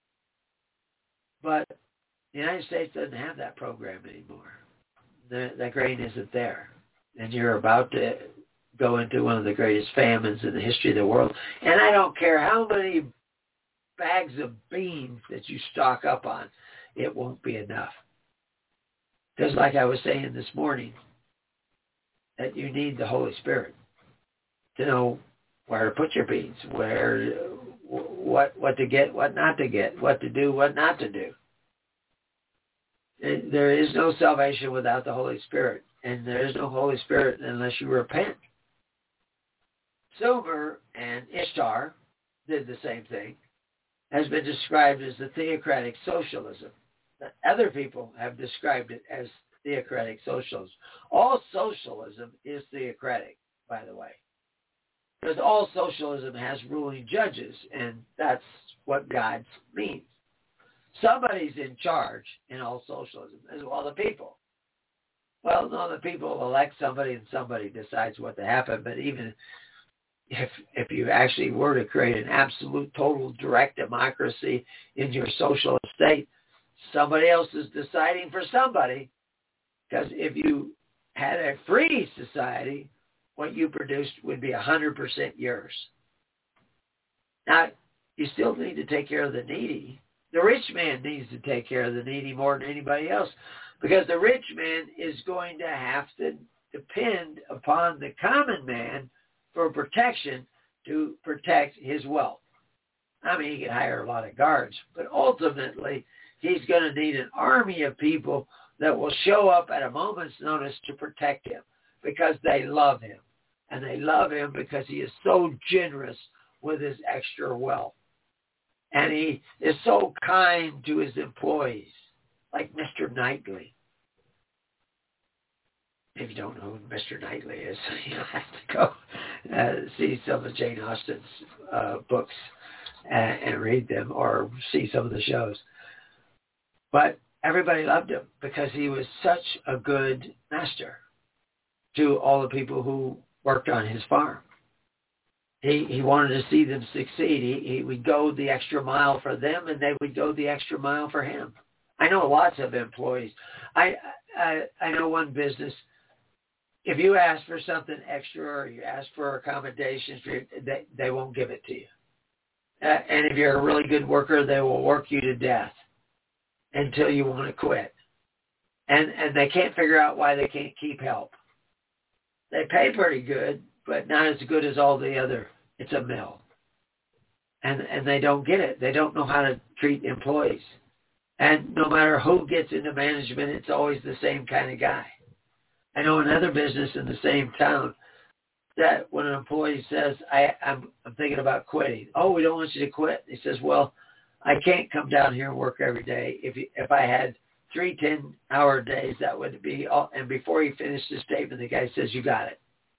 But the United States doesn't have that program anymore. That grain isn't there. And you're about to go into one of the greatest famines in the history of the world. And I don't care how many bags of beans that you stock up on, it won't be enough. Because like I was saying this morning, that you need the Holy Spirit to know where to put your beans, what to get, what not to get, what to do, what not to do. There is no salvation without the Holy Spirit, and there is no Holy Spirit unless you repent. Sumer and Ishtar did the same thing, has been described as the theocratic socialism. Other people have described it as theocratic socialism. All socialism is theocratic, by the way, because all socialism has ruling judges, and that's what God means. somebody's in charge in all socialism, as well the people. Well, no, the people elect somebody and somebody decides what to happen, but even if you actually were to create an absolute, total, direct democracy in your socialist state, somebody else is deciding for somebody, because if you had a free society, what you produced would be 100% yours. Now, you still need to take care of the needy. The rich man needs to take care of the needy more than anybody else, because the rich man is going to have to depend upon the common man for protection to protect his wealth. I mean, he can hire a lot of guards, but ultimately, he's going to need an army of people that will show up at a moment's notice to protect him because they love him. And they love him because he is so generous with his extra wealth. And he is so kind to his employees, like Mr. Knightley. If you don't know who Mr. Knightley is, you have to go see some of Jane Austen's books and read them, or see some of the shows. But everybody loved him because he was such a good master to all the people who worked on his farm. He wanted to see them succeed. He would go the extra mile for them, and they would go the extra mile for him. I know lots of employees. I know one business. If you ask for something extra or you ask for accommodations, they won't give it to you. And if you're a really good worker, they will work you to death until you want to quit. And they can't figure out why they can't keep help. They pay pretty good, but not as good as all the other. It's a mill. And they don't get it. They don't know how to treat employees. And no matter who gets into management, it's always the same kind of guy. I know another business in the same town that when an employee says, I'm thinking about quitting. Oh, we don't want you to quit. He says, well, I can't come down here and work every day. If I had 3 10-hour days, that would be all. And before he finished his statement, the guy says, you got it.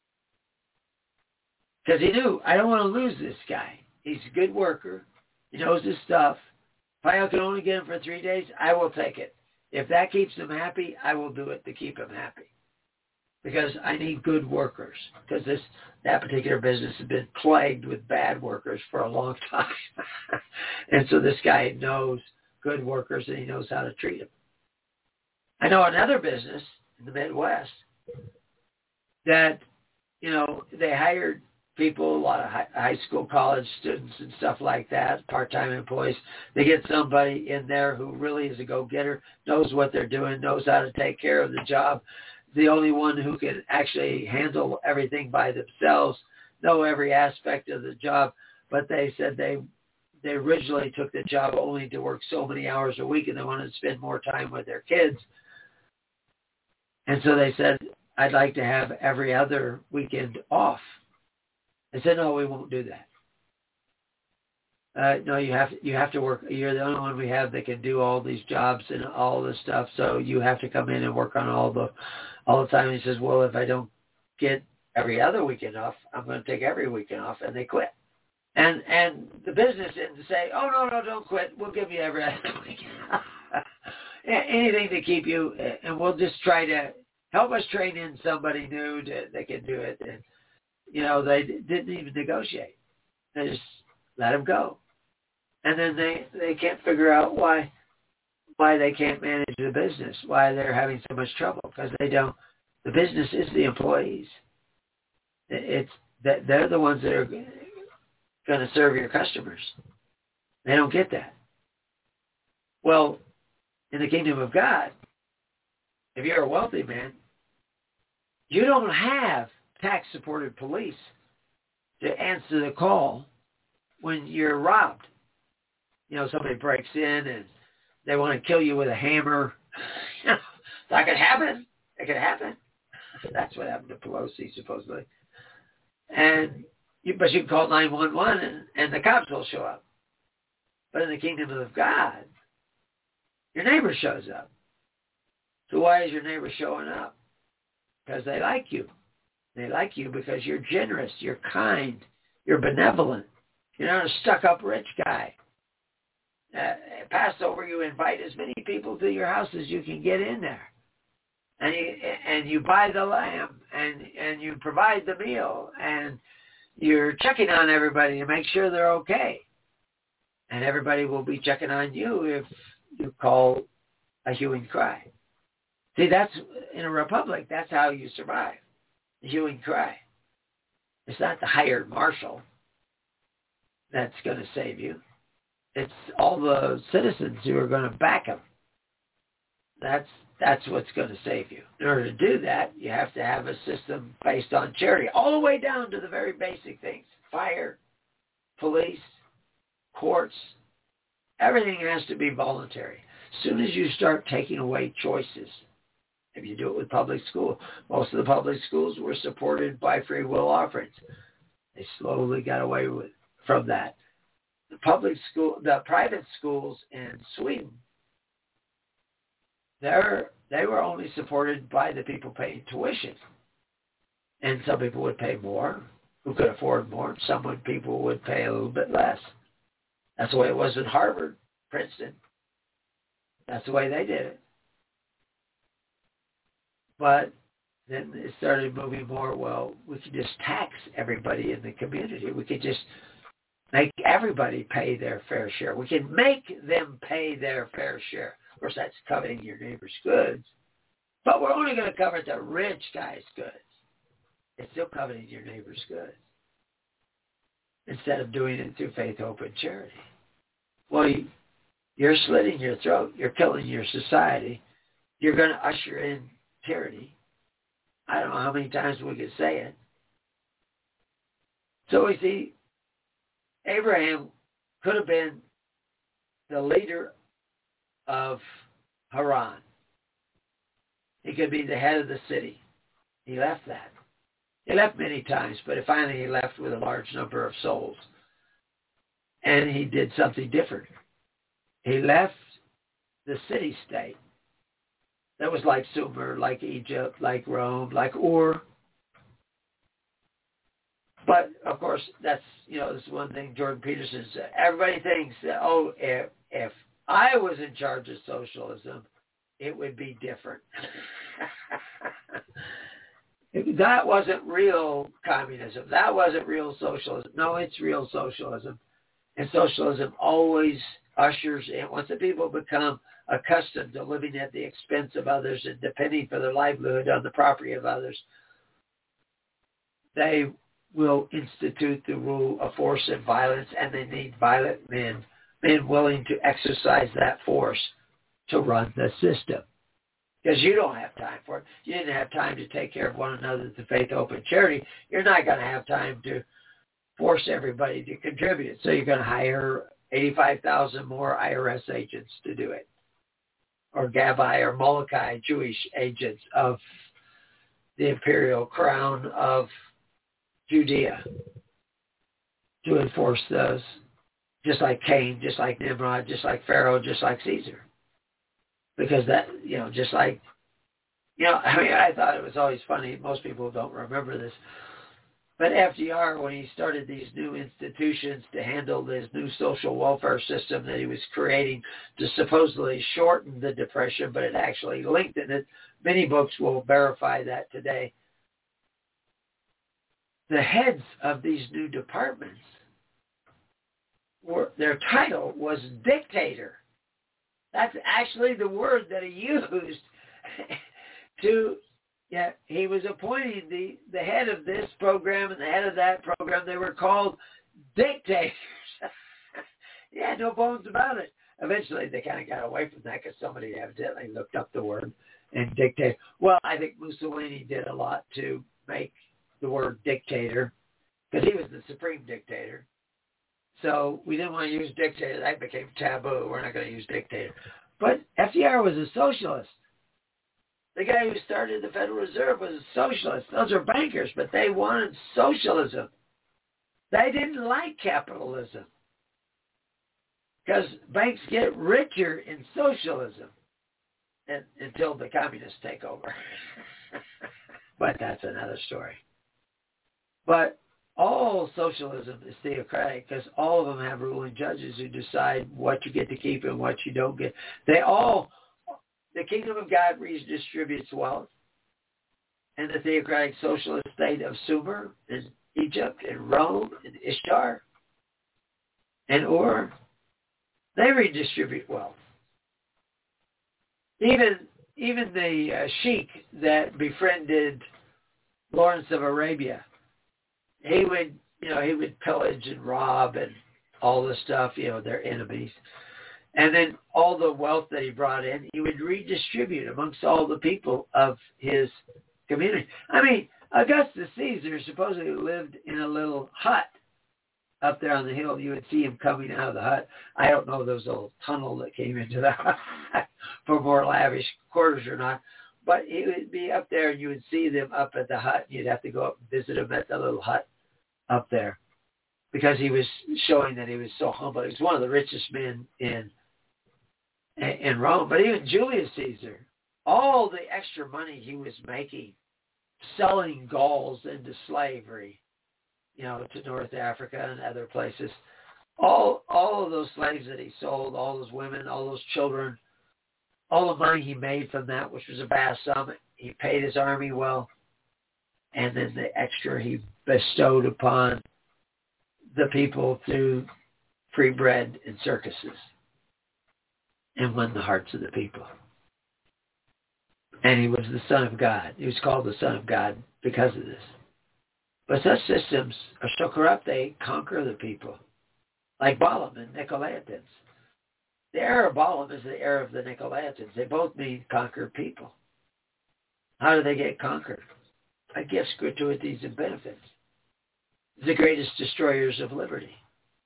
Because he knew, I don't want to lose this guy. He's a good worker. He knows his stuff. If I can only get him for 3 days, I will take it. If that keeps him happy, I will do it to keep him happy. Because I need good workers. Because that particular business has been plagued with bad workers for a long time. And so this guy knows good workers and he knows how to treat them. I know another business in the Midwest that, they hired people, a lot of high school, college students and stuff like that, part-time employees. They get somebody in there who really is a go-getter, knows what they're doing, knows how to take care of the job. The only one who can actually handle everything by themselves, know every aspect of the job. But they said they originally took the job only to work so many hours a week, and they wanted to spend more time with their kids. And so they said, I'd like to have every other weekend off. I said, no, we won't do that. No, you have to work. You're the only one we have that can do all these jobs and all this stuff. So you have to come in and work on all the time. And he says, well, if I don't get every other weekend off, I'm going to take every weekend off. And they quit. And the business didn't say, oh, no, don't quit. We'll give you every other weekend. Anything to keep you, and we'll just try to help us train in somebody new that can do it. And, they didn't even negotiate. They just let them go. And then they can't figure out why they can't manage the business, why they're having so much trouble, because they don't. The business is the employees. It's that they're the ones that are going to serve your customers. They don't get that. Well, in the kingdom of God, if you're a wealthy man, you don't have tax-supported police to answer the call when you're robbed. Somebody breaks in and they want to kill you with a hammer. That could happen. It could happen. That's what happened to Pelosi, supposedly. But you can call 911 and the cops will show up. But in the kingdom of God, your neighbor shows up. So why is your neighbor showing up? Because they like you. They like you because you're generous, you're kind, you're benevolent. You're not a stuck-up rich guy. Passover, you invite as many people to your house as you can get in there. And you buy the lamb, and you provide the meal, and you're checking on everybody to make sure they're okay. And everybody will be checking on you if you call a hue and cry. See, that's in a republic, that's how you survive. The hue and cry. It's not the hired marshal that's going to save you. It's all the citizens who are going to back him. That's what's going to save you. In order to do that, you have to have a system based on charity, all the way down to the very basic things. Fire, police, courts, everything has to be voluntary. As soon as you start taking away choices, if you do it with public school, most of the public schools were supported by free will offerings. They slowly got away from that. The private schools in Sweden, they were only supported by the people paying tuition. And some people would pay more, who could afford more. Some people would pay a little bit less. That's the way it was in Harvard, Princeton. That's the way they did it. But then it started moving more, well, we could just tax everybody in the community. We could just make everybody pay their fair share. We can make them pay their fair share. Of course, that's coveting your neighbor's goods. But we're only going to cover the rich guy's goods. It's still coveting your neighbor's goods. Instead of doing it through faith, hope, and charity. Well, you're slitting your throat. You're killing your society. You're going to usher in tyranny. I don't know how many times we could say it. So we see Abraham could have been the leader of Haran. He could be the head of the city. He left that. He left many times, but finally he left with a large number of souls. And he did something different. He left the city-state that was like Sumer, like Egypt, like Rome, like Ur. But, of course, that's, this is one thing Jordan Peterson said. Everybody thinks that, if I was in charge of socialism, it would be different. That wasn't real communism. That wasn't real socialism. No, it's real socialism. And socialism always ushers in, once the people become accustomed to living at the expense of others and depending for their livelihood on the property of others, they will institute the rule of force and violence, and they need violent men willing to exercise that force to run the system. Because you don't have time for it. You didn't have time to take care of one another through faith, hope, and charity. You're not going to have time to force everybody to contribute. So you're going to hire 85,000 more IRS agents to do it, or Gabai or Molokai, Jewish agents of the imperial crown of Judea to enforce those, just like Cain, just like Nimrod, just like Pharaoh, just like Caesar. Because that, just like, I thought it was always funny. Most people don't remember this. But FDR, when he started these new institutions to handle this new social welfare system that he was creating to supposedly shorten the Depression, but it actually lengthened it, many books will verify that today. The heads of these new departments, their title was dictator. That's actually the word that he used to, he was appointing the head of this program and the head of that program. They were called dictators. Yeah, no bones about it. Eventually they kind of got away from that because somebody evidently looked up the word and dictate. Well, I think Mussolini did a lot to make the word dictator because he was the supreme dictator. So we didn't want to use dictator. That became taboo. We're not going to use dictator. But FDR was a socialist. The guy who started the Federal Reserve was a socialist. Those are bankers, but they wanted socialism. They didn't like capitalism because banks get richer in socialism until the communists take over. But that's another story. But all socialism is theocratic because all of them have ruling judges who decide what you get to keep and what you don't get. The kingdom of God redistributes wealth, and the theocratic socialist state of Sumer in Egypt and Rome and Ishtar and Ur, they redistribute wealth. Even the sheik that befriended Lawrence of Arabia, he would pillage and rob and all the stuff, their enemies. And then all the wealth that he brought in, he would redistribute amongst all the people of his community. I mean, Augustus Caesar supposedly lived in a little hut up there on the hill. You would see him coming out of the hut. I don't know if there was a little tunnel that came into the hut for more lavish quarters or not. But he would be up there, and you would see them up at the hut. You'd have to go up and visit him at the little hut up there because he was showing that he was so humble. He was one of the richest men in Rome. But even Julius Caesar, all the extra money he was making selling Gauls into slavery, to North Africa and other places, all of those slaves that he sold, all those women, all those children, all the money he made from that, which was a vast sum, he paid his army well, and then the extra he bestowed upon the people through free bread and circuses, and won the hearts of the people. And he was the Son of God. He was called the Son of God because of this. But such systems are so corrupt, they conquer the people, like Balaam and Nicolaitans. The error of Balaam is the error of the Nicolaitans. They both mean conquer people. How do they get conquered? By gifts, gratuities, and benefits. The greatest destroyers of liberty.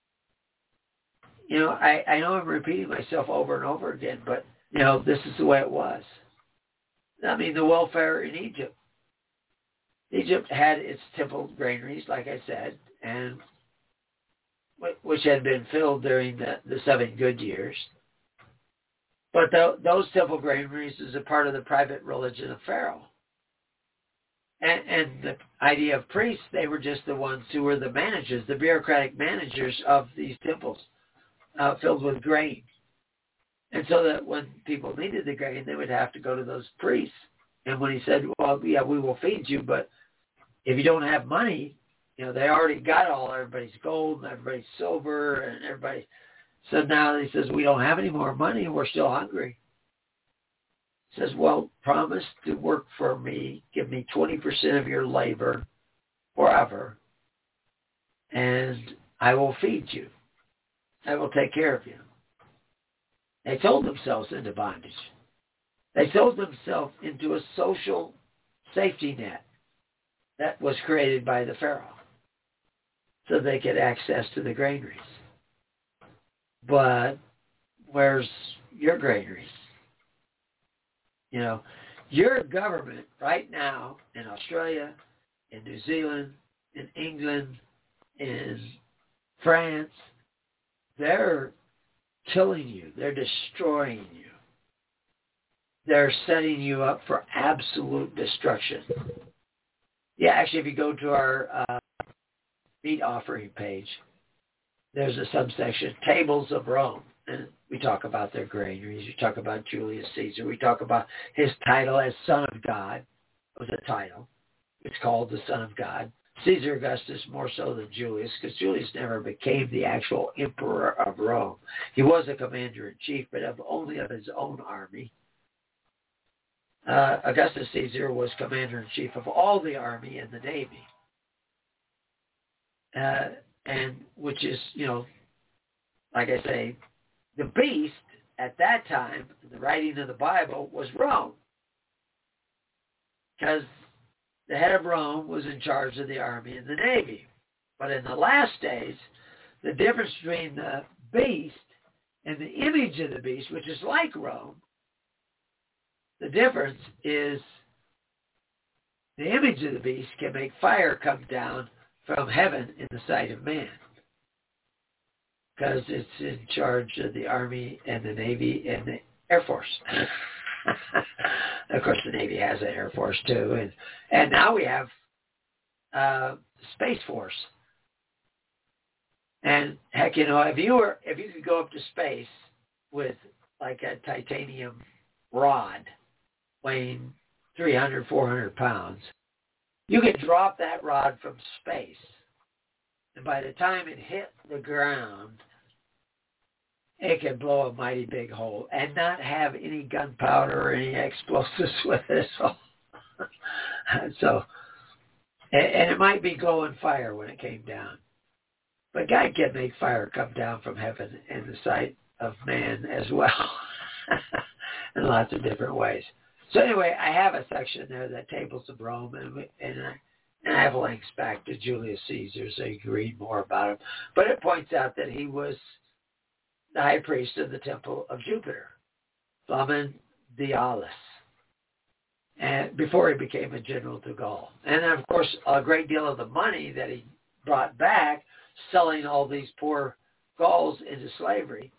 I know I'm repeating myself over and over again, but, this is the way it was. I mean, the welfare in Egypt. Egypt had its temple granaries, like I said, and which had been filled during the 7 good years. But those temple granaries is a part of the private religion of Pharaoh. And the idea of priests, they were just the ones who were the managers, the bureaucratic managers of these temples filled with grain. And so that when people needed the grain, they would have to go to those priests. And when he said, well, yeah, we will feed you, but if you don't have money, they already got everybody's gold and everybody's silver and everybody. So now he says, we don't have any more money and we're still hungry. He says, well, promise to work for me. Give me 20% of your labor forever, and I will feed you. I will take care of you. They sold themselves into bondage. They sold themselves into a social safety net that was created by the Pharaoh so they could access to the granaries. But where's your granaries? Your government right now in Australia, in New Zealand, in England, in France, they're killing you. They're destroying you. They're setting you up for absolute destruction. Yeah, actually, if you go to our meat offering page, there's a subsection, Tables of Rome. And we talk about their granaries. We talk about Julius Caesar. We talk about his title as Son of God. It was a title. It's called the Son of God. Caesar Augustus more so than Julius, because Julius never became the actual emperor of Rome. He was a commander-in-chief, but only of his own army. Augustus Caesar was commander-in-chief of all the army and the navy. And which is, like I say, the beast at that time, the writing of the Bible, was Rome. Because the head of Rome was in charge of the army and the navy. But in the last days, the difference between the beast and the image of the beast, which is like Rome, the difference is the image of the beast can make fire come down from heaven in the sight of man, because it's in charge of the Army and the Navy and the Air Force. Of course, the Navy has an Air Force too, and now we have Space Force. And heck, if you could go up to space with like a titanium rod weighing 300, 400 pounds, you could drop that rod from space. And by the time it hit the ground, it could blow a mighty big hole and not have any gunpowder or any explosives with it. So, and it might be glowing fire when it came down. But God can make fire come down from heaven in the sight of man as well in lots of different ways. So anyway, I have a section there that tables of Rome, and I have links back to Julius Caesar so you can read more about him. But it points out that he was the high priest of the temple of Jupiter, Flamen Dialis, and before he became a general to Gaul. And then, of course, a great deal of the money that he brought back, selling all these poor Gauls into slavery,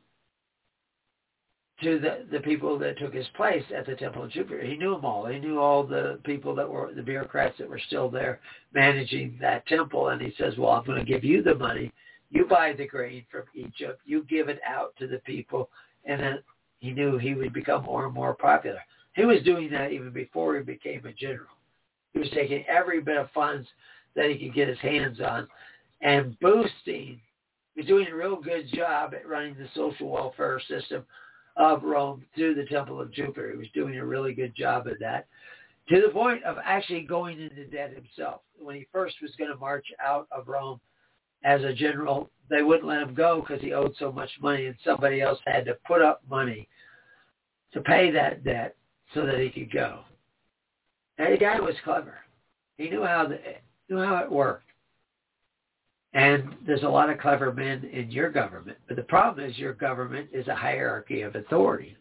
to the people that took his place at the Temple of Jupiter. He knew them all. He knew all the people that were, the bureaucrats that were still there managing that temple. And he says, well, I'm going to give you the money. You buy the grain from Egypt. You give it out to the people. And then he knew he would become more and more popular. He was doing that even before he became a general. He was taking every bit of funds that he could get his hands on and boosting. He was doing a real good job at running the social welfare system of Rome through the Temple of Jupiter. He was doing a really good job of that, to the point of actually going into debt himself. When he first was going to march out of Rome as a general, they wouldn't let him go because he owed so much money, and somebody else had to put up money to pay that debt so that he could go. And the guy was clever. He knew how it worked. And there's a lot of clever men in your government. But the problem is your government is a hierarchy of authority.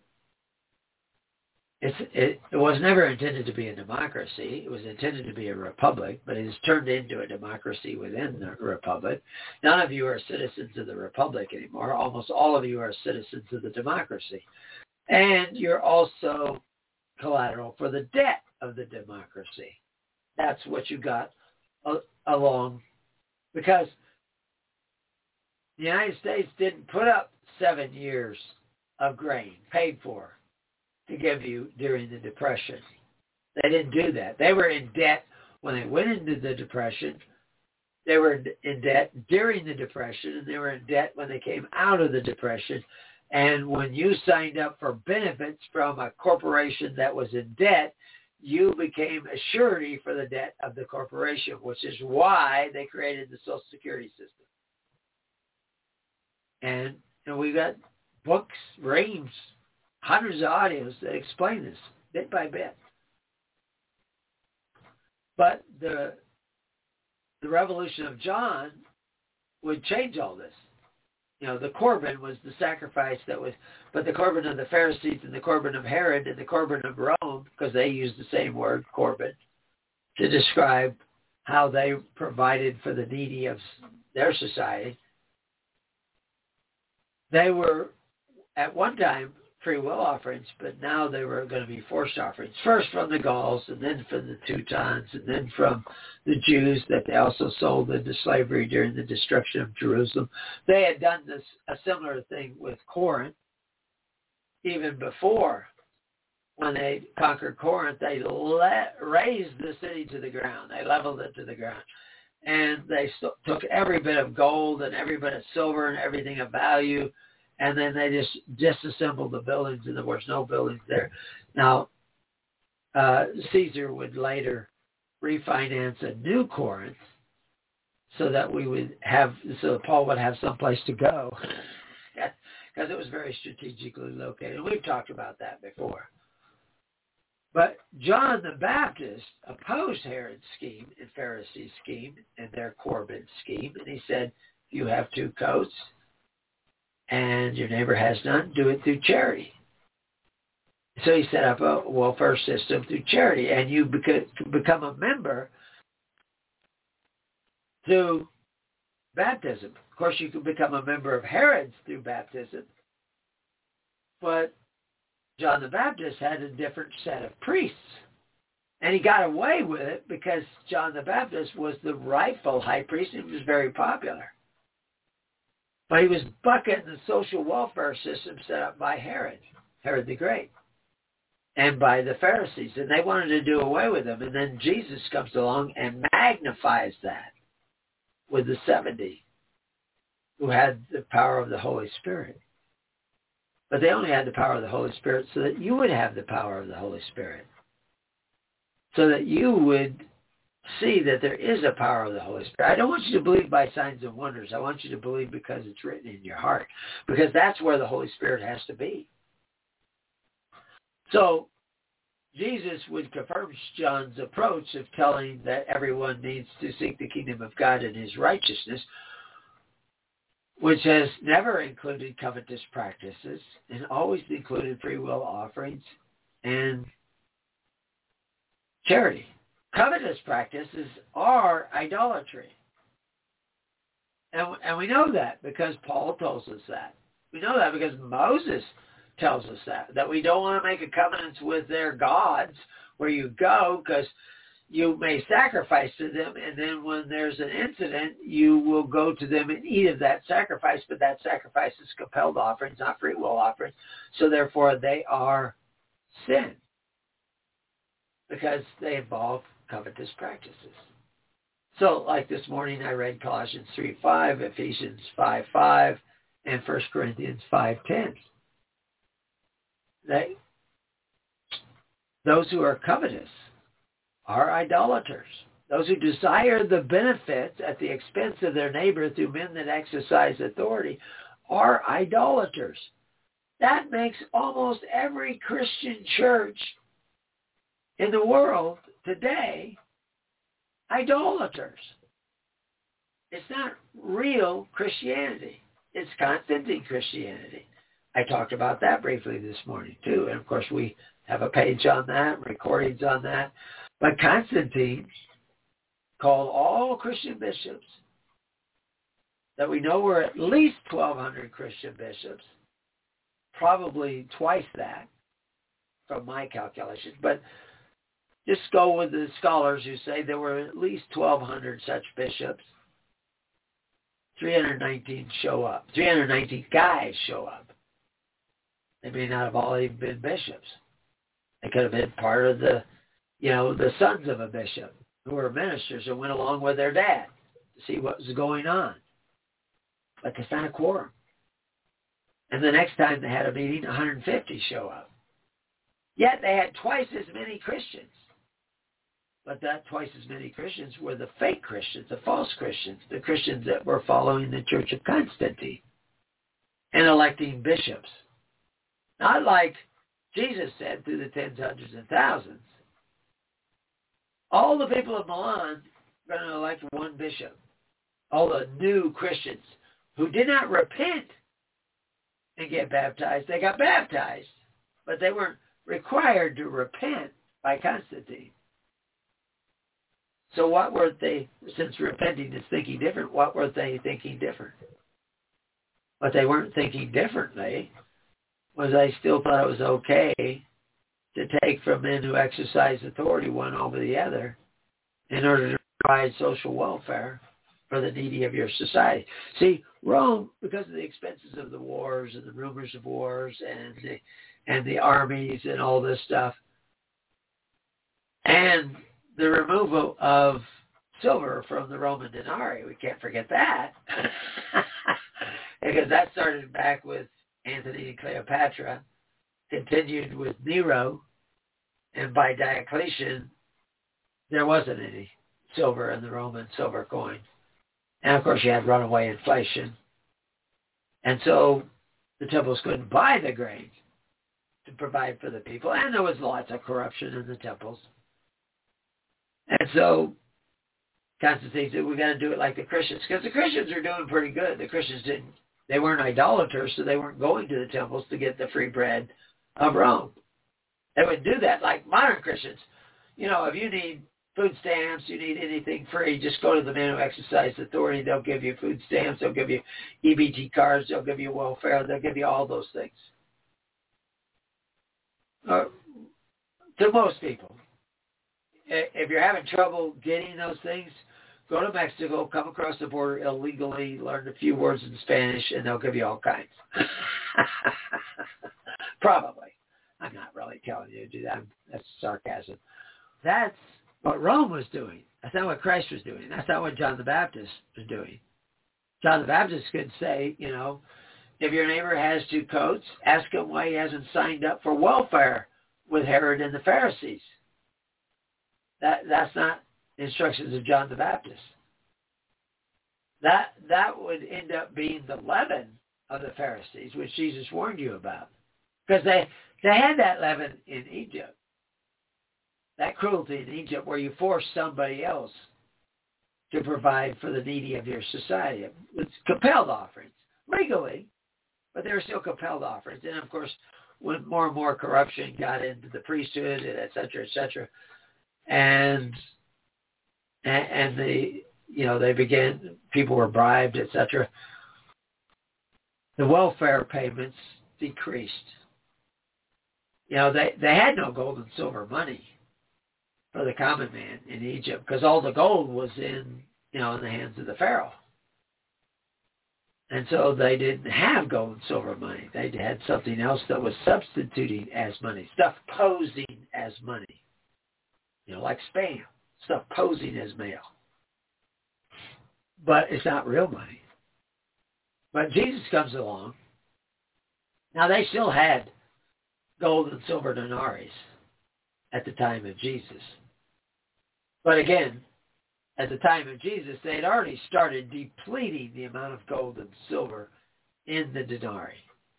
It was never intended to be a democracy. It was intended to be a republic, but it has turned into a democracy within the republic. None of you are citizens of the republic anymore. Almost all of you are citizens of the democracy. And you're also collateral for the debt of the democracy. That's what you got along. Because the United States didn't put up 7 years of grain paid for to give you during the Depression. They didn't do that. They were in debt when they went into the Depression. They were in debt during the Depression, and they were in debt when they came out of the Depression. And when you signed up for benefits from a corporation that was in debt, you became a surety for the debt of the corporation, which is why they created the Social Security system. And we got books, reams, hundreds of audios that explain this bit by bit. But the revolution of John would change all this. The Corban was the sacrifice but the Corban of the Pharisees and the Corban of Herod and the Corban of Rome, because they used the same word, Corban, to describe how they provided for the needy of their society. They were, at one time, free will offerings, but now they were going to be forced offerings. First from the Gauls, and then from the Teutons, and then from the Jews that they also sold into slavery during the destruction of Jerusalem. They had done a similar thing with Corinth. Even before, when they conquered Corinth, they razed the city to the ground. They leveled it to the ground. And they took every bit of gold and every bit of silver and everything of value, and then they just disassembled the buildings, and there was no buildings there. Now, Caesar would later refinance a new Corinth so that Paul would have someplace to go, because it was very strategically located. And we've talked about that before. But John the Baptist opposed Herod's scheme and Pharisees' scheme and their Corban scheme. And he said, if you have 2 coats and your neighbor has none, do it through charity. So he set up a welfare system through charity. And you become a member through baptism. Of course, you can become a member of Herod's through baptism. But John the Baptist had a different set of priests. And he got away with it because John the Baptist was the rightful high priest and he was very popular. But he was bucking the social welfare system set up by Herod the Great, and by the Pharisees. And they wanted to do away with them. And then Jesus comes along and magnifies that with the 70 who had the power of the Holy Spirit. But they only had the power of the Holy Spirit so that you would have the power of the Holy Spirit. So that you would see that there is a power of the Holy Spirit. I don't want you to believe by signs and wonders. I want you to believe because it's written in your heart. Because that's where the Holy Spirit has to be. So Jesus would confirm John's approach of telling that everyone needs to seek the kingdom of God and his righteousness, which has never included covetous practices and always included free will offerings and charity. Covetous practices are idolatry. And we know that because Paul tells us that. We know that because Moses tells us that we don't want to make a covenant with their gods where you go because you may sacrifice to them, and then when there's an incident, you will go to them and eat of that sacrifice, but that sacrifice is compelled offerings, not free will offerings, so therefore they are sin because they involve covetous practices. So like this morning, I read Colossians 3:5, Ephesians 5:5, and 1 Corinthians 5:10. Those who are covetous are idolaters. Those who desire the benefits at the expense of their neighbor through men that exercise authority are idolaters. That makes almost every Christian church in the world today idolaters. It's not real Christianity. It's Constantine Christianity. I talked about that briefly this morning too. And of course we have a page on that, recordings on that. But Constantine called all Christian bishops that we know were at least 1,200 Christian bishops, probably twice that from my calculations. But just go with the scholars who say there were at least 1,200 such bishops. 319 show up. 319 guys show up. They may not have all even been bishops. They could have been part of the sons of a bishop who were ministers and went along with their dad to see what was going on. But that's not a quorum. And the next time they had a meeting, 150 show up. Yet they had twice as many Christians. But that twice as many Christians were the fake Christians, the false Christians, the Christians that were following the Church of Constantine and electing bishops. Not like Jesus said through the tens, hundreds, and thousands. All the people of Milan are going to elect one bishop. All the new Christians who did not repent and get baptized, they got baptized, but they weren't required to repent by Constantine. So what were they, since repenting is thinking different, what were they thinking different? What they weren't thinking differently was they still thought it was okay to take from men who exercise authority one over the other in order to provide social welfare for the needy of your society. See, Rome, because of the expenses of the wars and the rumors of wars and the armies and all this stuff, and the removal of silver from the Roman denarii, we can't forget that, because that started back with Antony and Cleopatra, continued with Nero, and by Diocletian, there wasn't any silver in the Roman silver coin. And of course you had runaway inflation. And so the temples couldn't buy the grain to provide for the people. And there was lots of corruption in the temples. And so Constantine said, we got to do it like the Christians. Because the Christians are doing pretty good. The Christians they weren't idolaters, so they weren't going to the temples to get the free bread of Rome. They would do that like modern Christians. If you need food stamps, you need anything free, just go to the men who exercise authority. They'll give you food stamps. They'll give you EBT cards. They'll give you welfare. They'll give you all those things. To most people. If you're having trouble getting those things, go to Mexico, come across the border illegally, learn a few words in Spanish, and they'll give you all kinds. Probably. I'm not really telling you to do that. That's sarcasm. That's what Rome was doing. That's not what Christ was doing. That's not what John the Baptist was doing. John the Baptist could say, you know, if your neighbor has 2 coats, ask him why he hasn't signed up for welfare with Herod and the Pharisees. That's not instructions of John the Baptist. That would end up being the leaven of the Pharisees, which Jesus warned you about. Because they had that leaven in Egypt. That cruelty in Egypt where you force somebody else to provide for the needy of your society. It's compelled offerings, legally, but they were still compelled offerings. And, of course, when more and more corruption got into the priesthood, and et cetera, and the, you know, they began, people were bribed, et cetera, the welfare payments decreased. You know, they had no gold and silver money for the common man in Egypt because all the gold was in the hands of the Pharaoh. And so they didn't have gold and silver money. They had something else that was substituting as money, stuff posing as money. You know, like spam, stuff posing as mail. But it's not real money. But Jesus comes along. Now, they still had gold and silver denarii at the time of Jesus. But again, at the time of Jesus, they had already started depleting the amount of gold and silver in the denarii.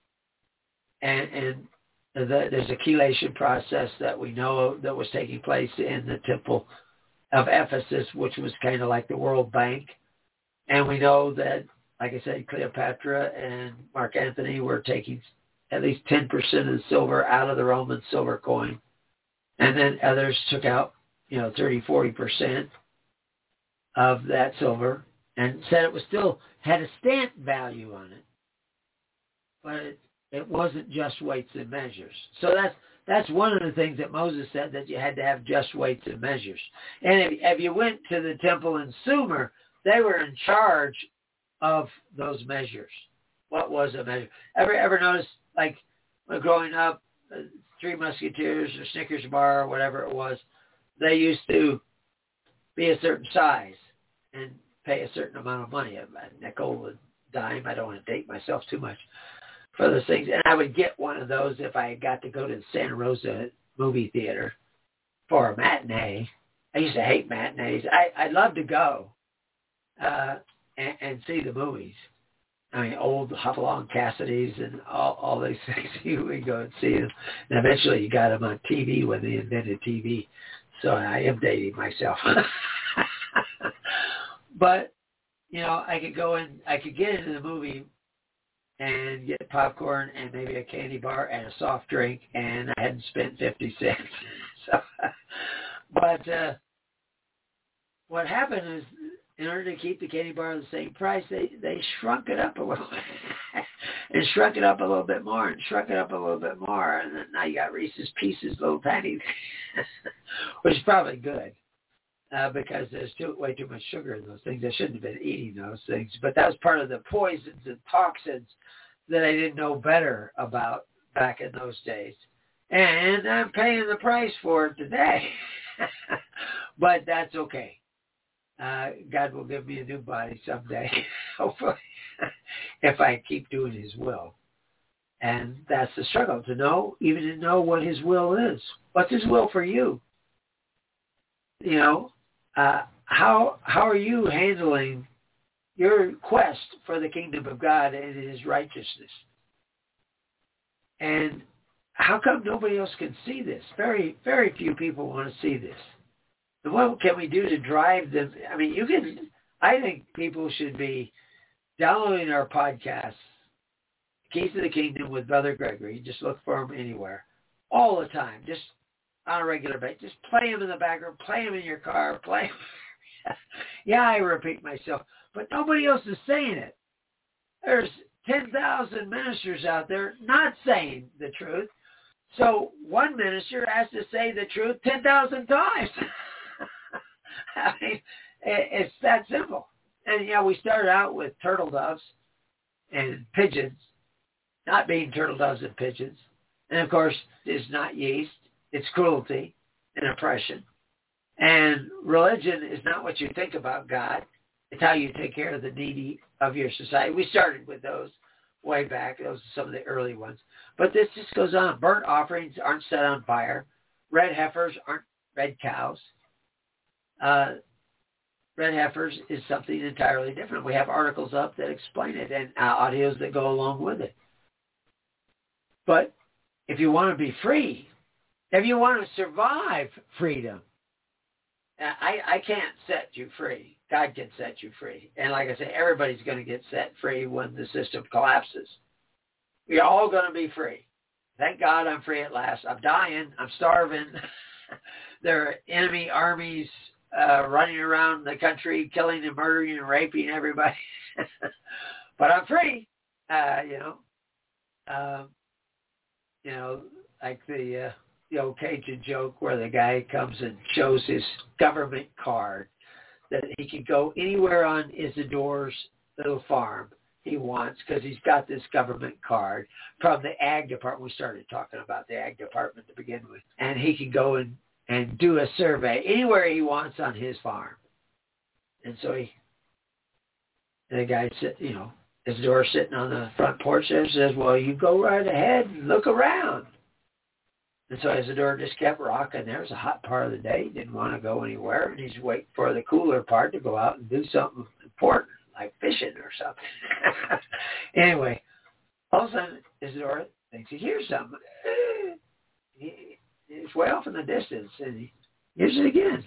And there's a chelation process that we know of that was taking place in the temple of Ephesus, which was kind of like the World Bank. And we know that, like I said, Cleopatra and Mark Antony were taking at least 10% of the silver out of the Roman silver coin. And then others took out, 30, 40% of that silver and said it was still had a stamp value on it. But it wasn't just weights and measures. So that's one of the things that Moses said, that you had to have just weights and measures. And if you went to the temple in Sumer, they were in charge of those measures. What was a measure? Ever notice, like, when growing up, Three Musketeers or Snickers bar or whatever it was, they used to be a certain size and pay a certain amount of money, a nickel, a dime. I don't want to date myself too much for those things. And I would get one of those if I got to go to the Santa Rosa movie theater for a matinee. I used to hate matinees. I'd love to go and see the movies. I mean, old Hopalong Cassidy's and all these things. You would go and see them. And eventually you got them on TV when they invented TV. So I am dating myself. But, I could go in, I could get into the movie and get popcorn and maybe a candy bar and a soft drink, and I hadn't spent 50 cents. But what happened is, in order to keep the candy bar the same price, they shrunk it up a little and shrunk it up a little bit more and shrunk it up a little bit more. And then now you got Reese's Pieces, little tiny, which is probably good because there's way too much sugar in those things. I shouldn't have been eating those things. But that was part of the poisons and toxins that I didn't know better about back in those days. And I'm paying the price for it today. But that's okay. God will give me a new body someday, hopefully, if I keep doing His will. And that's the struggle, even to know what His will is. What's His will for you? How are you handling your quest for the kingdom of God and His righteousness? And how come nobody else can see this? Very, very few people want to see this. And what can we do to drive them? I mean, I think people should be downloading our podcasts, Keys to the Kingdom with Brother Gregory. Just look for them anywhere, all the time, just on a regular basis. Just play them in the background, play them in your car, play them. Yeah, I repeat myself, but nobody else is saying it. There's 10,000 ministers out there not saying the truth. So one minister has to say the truth 10,000 times. I mean, It's that simple. And, we started out with turtle doves and pigeons, not being turtle doves and pigeons. And, of course, it's not yeast. It's cruelty and oppression. And religion is not what you think about God. It's how you take care of the needy of your society. We started with those way back. Those are some of the early ones. But this just goes on. Burnt offerings aren't set on fire. Red heifers aren't red cows. Red heifers is something entirely different. We have articles up that explain it and audios that go along with it. But if you want to be free, if you want to survive freedom, I can't set you free. God can set you free. And like I say, everybody's going to get set free when the system collapses. We're all going to be free. Thank God I'm free at last. I'm dying. I'm starving. There are enemy armies running around the country, killing and murdering and raping everybody. But I'm free. Like the old Cajun joke where the guy comes and shows his government card that he can go anywhere on Isidore's little farm he wants because he's got this government card from the ag department. We started talking about the ag department to begin with. And he can go and do a survey anywhere he wants on his farm. And so the guy said, Isidore sitting on the front porch there says, well, you go right ahead and look around. And so Isidore just kept rocking. There was a hot part of the day. He didn't want to go anywhere. And he's waiting for the cooler part to go out and do something important, like fishing or something. Anyway, all of a sudden, Isidore thinks he hears something. It's way off in the distance. And he hears it again.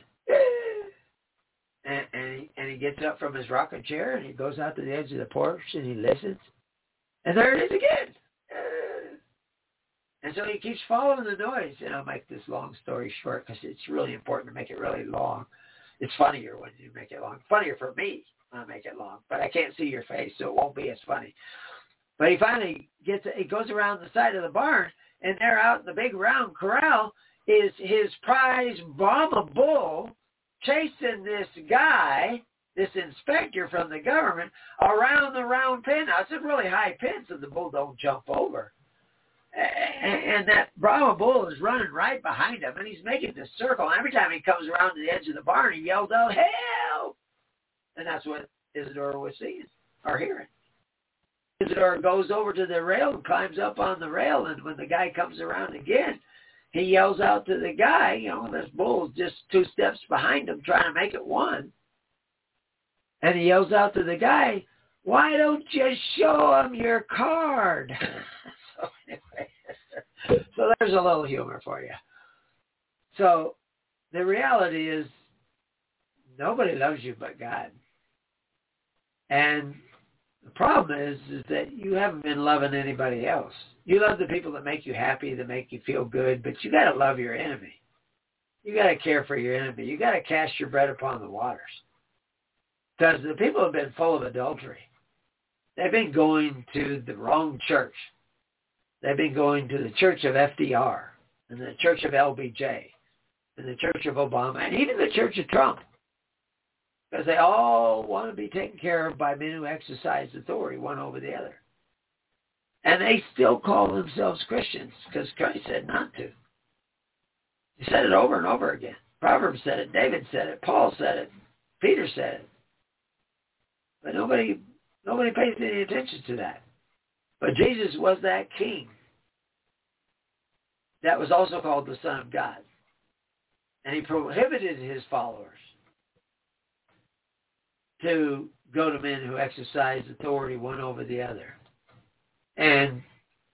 And he gets up from his rocking chair and he goes out to the edge of the porch and he listens. And there it is again. And so he keeps following the noise. And I'll make this long story short because it's really important to make it really long. It's funnier when you make it long. Funnier for me when I make it long. But I can't see your face, so it won't be as funny. But he finally he goes around the side of the barn, and there out in the big round corral is his prize Brahma bull chasing this guy, this inspector from the government, around the round pen. Now, it's a really high pen so the bull don't jump over. And that Brahma bull is running right behind him, and he's making this circle. And every time he comes around to the edge of the barn, he yells out, help! And that's what Isidore was seeing or hearing. Isidore goes over to the rail and climbs up on the rail, and when the guy comes around again, he yells out to the guy, this bull's just 2 steps behind him trying to make it one. And he yells out to the guy, why don't you show him your card? So anyway, so there's a little humor for you. So the reality is nobody loves you but God. And the problem is that you haven't been loving anybody else. You love the people that make you happy, that make you feel good, but you got to love your enemy. You got to care for your enemy. You got to cast your bread upon the waters. Because the people have been full of adultery. They've been going to the wrong church. They've been going to the church of FDR and the church of LBJ and the church of Obama and even the church of Trump. Because they all want to be taken care of by men who exercise authority one over the other. And they still call themselves Christians because Christ said not to. He said it over and over again. Proverbs said it. David said it. Paul said it. Peter said it. But nobody pays any attention to that. But Jesus was that king that was also called the Son of God. And he prohibited his followers to go to men who exercise authority one over the other. And,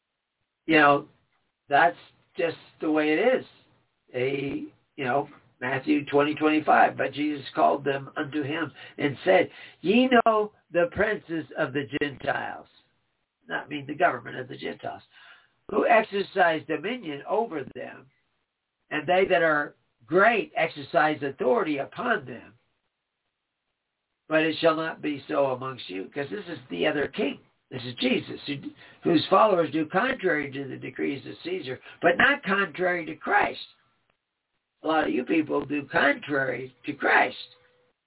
that's just the way it is. Matthew 20:25, but Jesus called them unto him and said, ye know the princes of the Gentiles, not mean the government of the Gentiles, who exercise dominion over them, and they that are great exercise authority upon them. But it shall not be so amongst you, because this is the other king. This is Jesus, whose followers do contrary to the decrees of Caesar, but not contrary to Christ. A lot of you people do contrary to Christ.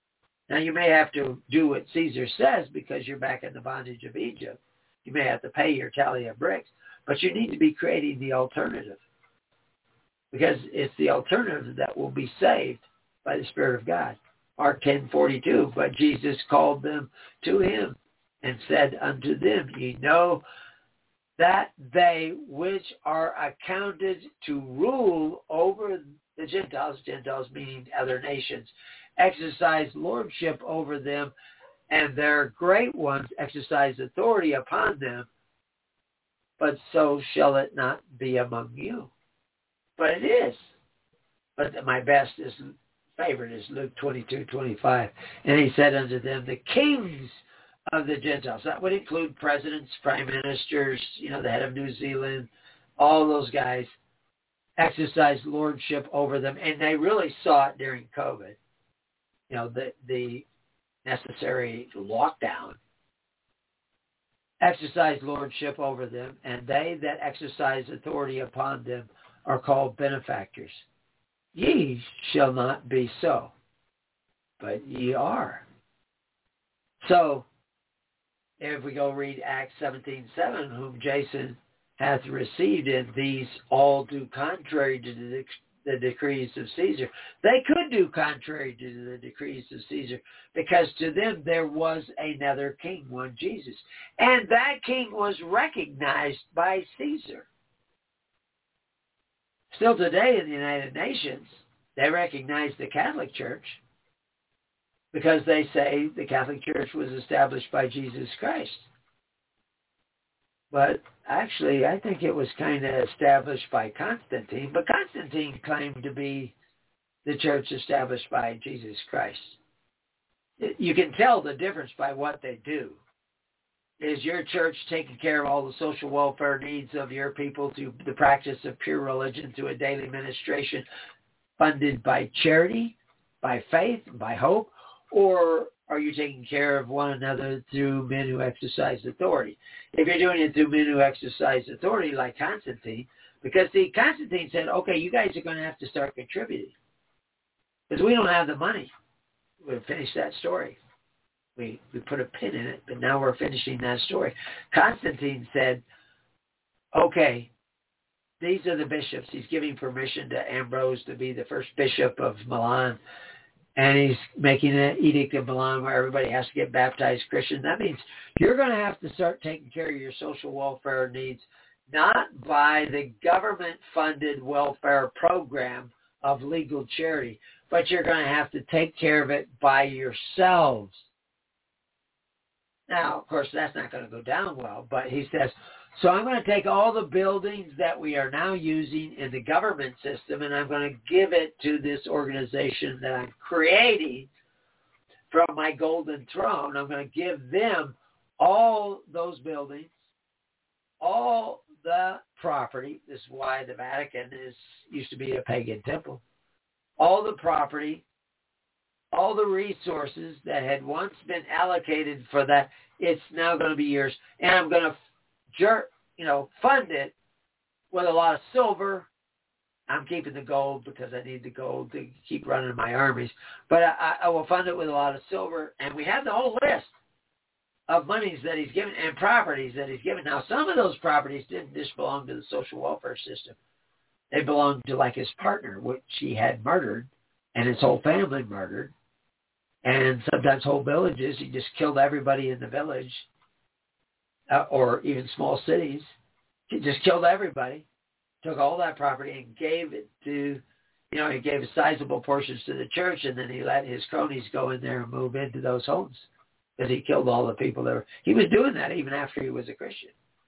Now, you may have to do what Caesar says because you're back in the bondage of Egypt. You may have to pay your tally of bricks, but you need to be creating the alternative, because it's the alternative that will be saved by the Spirit of God. Mark 10:42, but Jesus called them to him and said unto them, ye know that they which are accounted to rule over the Gentiles meaning other nations, exercise lordship over them, and their great ones exercise authority upon them, but so shall it not be among you. But it is. But my favorite is Luke 22:25. And he said unto them, the kings of the Gentiles. That would include presidents, prime ministers, the head of New Zealand, all those guys exercise lordship over them. And they really saw it during COVID. The necessary lockdown. Exercise lordship over them, and they that exercise authority upon them are called benefactors. Ye shall not be so, but ye are. So, if we go read Acts 17:7, whom Jason hath received, and these all do contrary to the decrees of Caesar. They could do contrary to the decrees of Caesar, because to them there was another king, one Jesus. And that king was recognized by Caesar. Still today in the United Nations, they recognize the Catholic Church because they say the Catholic Church was established by Jesus Christ. But actually, I think it was kind of established by Constantine, but Constantine claimed to be the church established by Jesus Christ. You can tell the difference by what they do. Is your church taking care of all the social welfare needs of your people through the practice of pure religion, through a daily ministration funded by charity, by faith, by hope, or are you taking care of one another through men who exercise authority? If you're doing it through men who exercise authority like Constantine, because Constantine said, okay, you guys are going to have to start contributing because we don't have the money. We'll finish that story. We put a pin in it, but now we're finishing that story. Constantine said, okay, these are the bishops. He's giving permission to Ambrose to be the first bishop of Milan. And he's making an edict of Milan where everybody has to get baptized Christian. That means you're going to have to start taking care of your social welfare needs, not by the government-funded welfare program of legal charity, but you're going to have to take care of it by yourselves. Now, of course, that's not going to go down well, but he says, so I'm going to take all the buildings that we are now using in the government system, and I'm going to give it to this organization that I'm creating from my golden throne. I'm going to give them all those buildings, all the property. This is why the Vatican used to be a pagan temple. All the property, all the resources that had once been allocated for that, it's now going to be yours. And I'm going to fund it with a lot of silver. I'm keeping the gold because I need the gold to keep running my armies. But I will fund it with a lot of silver. And we have the whole list of monies that he's given and properties that he's given. Now, some of those properties didn't just belong to the social welfare system. They belonged to like his partner, which he had murdered, and his whole family murdered. And sometimes whole villages, he just killed everybody in the village. Or even small cities. He just killed everybody, took all that property and gave it to, he gave sizable portions to the church, and then he let his cronies go in there and move into those homes because he killed all the people there. He was doing that even after he was a Christian.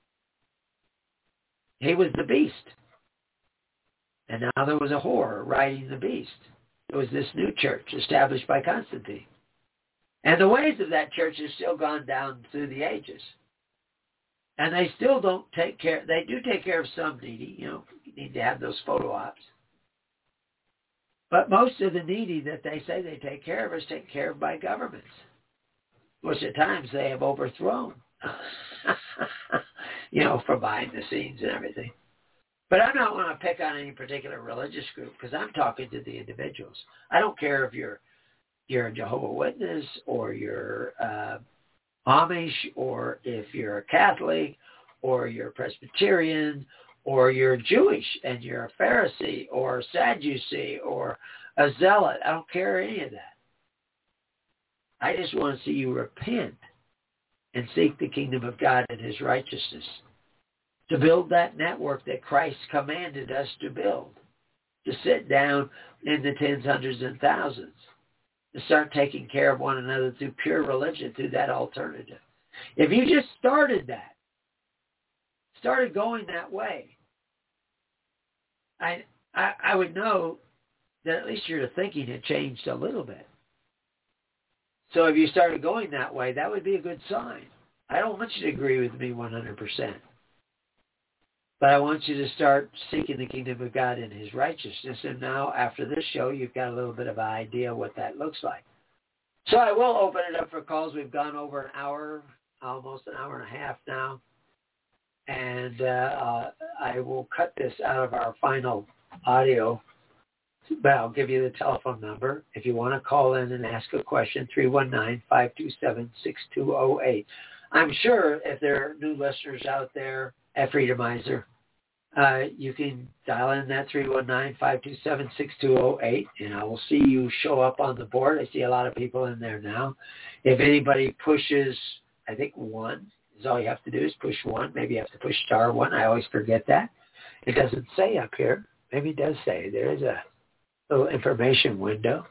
He was the beast. And now there was a whore riding the beast. It was this new church established by Constantine. And the ways of that church have still gone down through the ages. And they still don't take care. They do take care of some needy. You need to have those photo ops. But most of the needy that they say they take care of is taken care of by governments, which at times they have overthrown, from behind the scenes and everything. But I'm not going to pick on any particular religious group because I'm talking to the individuals. I don't care if you're you're a Jehovah's Witness, or you're Amish, or if you're a Catholic, or you're Presbyterian, or you're Jewish and you're a Pharisee or a Sadducee or a Zealot. I don't care any of that. I just want to see you repent and seek the kingdom of God and his righteousness, to build that network that Christ commanded us to build, to sit down in the tens, hundreds, and thousands, to start taking care of one another through pure religion, through that alternative. If you just started going that way, I would know that at least your thinking had changed a little bit. So if you started going that way, that would be a good sign. I don't want you to agree with me 100%. But I want you to start seeking the kingdom of God and his righteousness. And now, after this show, you've got a little bit of an idea what that looks like. So I will open it up for calls. We've gone over an hour, almost an hour and a half now. And I will cut this out of our final audio, but I'll give you the telephone number. If you want to call in and ask a question, 319-527-6208. I'm sure if there are new listeners out there at Freedomizer, you can dial in that 319-527-6208, and I will see you show up on the board. I see a lot of people in there now. If anybody pushes, I think 1 is all you have to do is push 1. Maybe you have to push *1. I always forget that. It doesn't say up here. Maybe it does say. There is a little information window.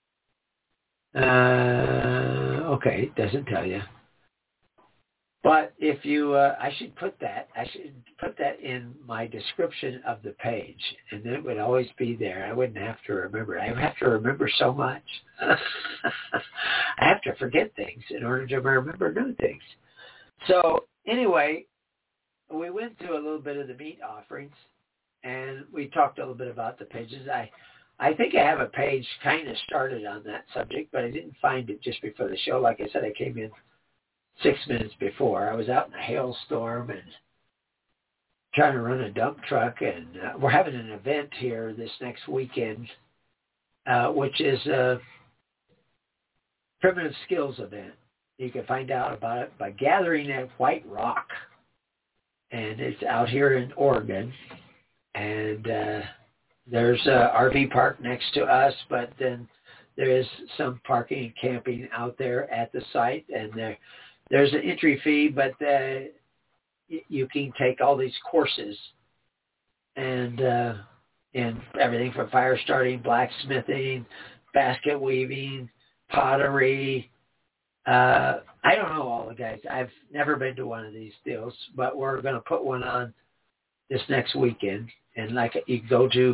Okay, it doesn't tell you. But if you, I should put that in my description of the page, and then it would always be there. I wouldn't have to remember it. I have to remember so much. I have to forget things in order to remember new things. So anyway, we went through a little bit of the meat offerings, and we talked a little bit about the pages. I think I have a page kind of started on that subject, but I didn't find it just before the show. Like I said, I came in 6 minutes before. I was out in a hailstorm and trying to run a dump truck, and we're having an event here this next weekend, which is a primitive skills event. You can find out about it by gathering at White Rock, and it's out here in Oregon, and there's a RV park next to us, but then there is some parking and camping out there at the site, and there's an entry fee, but you can take all these courses and everything from fire starting, blacksmithing, basket weaving, pottery. I don't know all the guys. I've never been to one of these deals, but we're going to put one on this next weekend. And like you can go to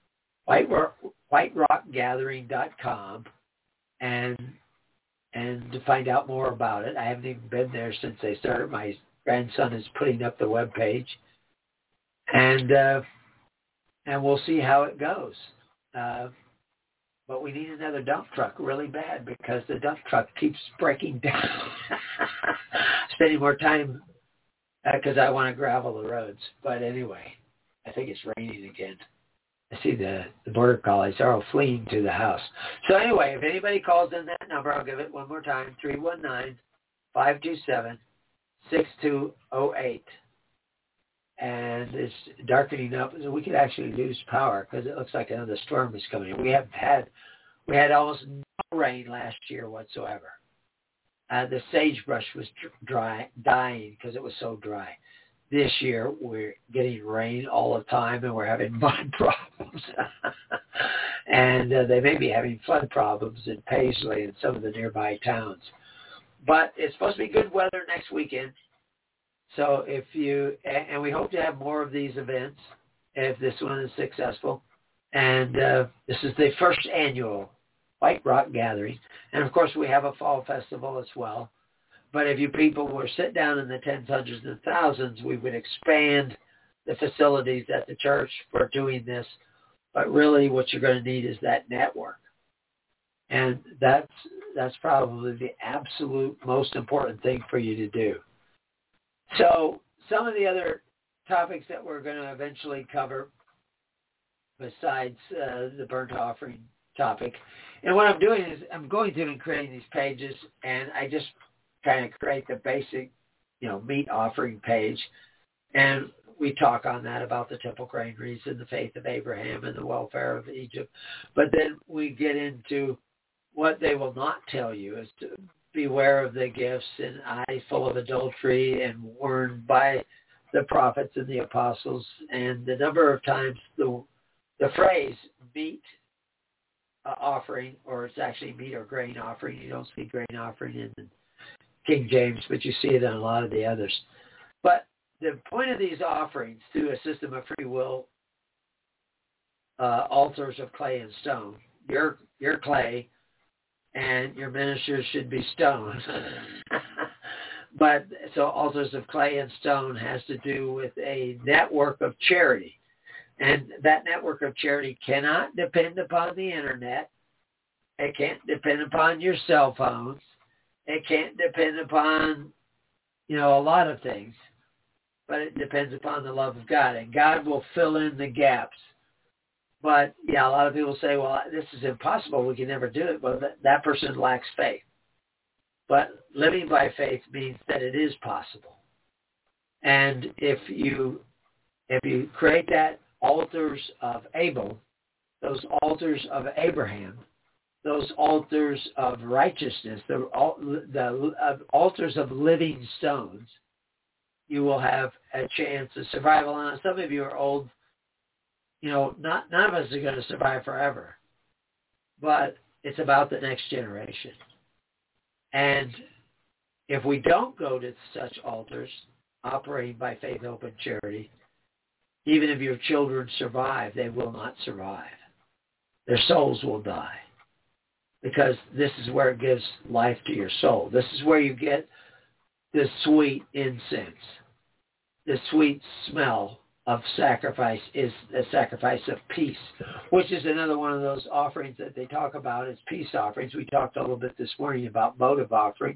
whiterockgathering.com and to find out more about it. I haven't even been there since they started. My grandson is putting up the web page, and we'll see how it goes. But we need another dump truck really bad because the dump truck keeps breaking down. Spending more time because I want to gravel the roads. But anyway, I think it's raining again. I see the border collies are all fleeing to the house. So anyway, if anybody calls in that number, I'll give it one more time, 319-527-6208. And it's darkening up. We could actually lose power because it looks like another storm is coming in. We had almost no rain last year whatsoever. The sagebrush was dying because it was so dry. This year, we're getting rain all the time, and we're having mud problems. And they may be having flood problems in Paisley and some of the nearby towns. But it's supposed to be good weather next weekend. So and we hope to have more of these events if this one is successful. And this is the first annual White Rock Gathering. And, of course, we have a fall festival as well. But if you people were sit down in the tens, hundreds, and thousands, we would expand the facilities at the church for doing this. But really what you're going to need is that network. And that's probably the absolute most important thing for you to do. So some of the other topics that we're going to eventually cover, besides the burnt offering topic. And what I'm doing is I'm going through and creating these pages, and I just kind of create the basic, meat offering page. And we talk on that about the temple granaries and the faith of Abraham and the welfare of Egypt. But then we get into what they will not tell you is to beware of the gifts and eye full of adultery and warned by the prophets and the apostles. And the number of times the phrase meat offering, or it's actually meat or grain offering. You don't see grain offering in King James, but you see it in a lot of the others. But the point of these offerings, through a system of free will, altars of clay and stone, your clay and your ministers should be stone. But so altars of clay and stone has to do with a network of charity. And that network of charity cannot depend upon the internet. It can't depend upon your cell phones. It can't depend upon, a lot of things. But it depends upon the love of God. And God will fill in the gaps. But, a lot of people say, well, this is impossible. We can never do it. Well, that person lacks faith. But living by faith means that it is possible. And if you create that altars of Abel, those altars of Abraham, those altars of righteousness, the altars of living stones, you will have a chance of survival. And some of you are old. None of us are going to survive forever. But it's about the next generation. And if we don't go to such altars, operating by faith, hope, and charity, even if your children survive, they will not survive. Their souls will die. Because this is where it gives life to your soul. This is where you get the sweet incense. The sweet smell of sacrifice is the sacrifice of peace, which is another one of those offerings that they talk about as peace offerings. We talked a little bit this morning about motive offerings.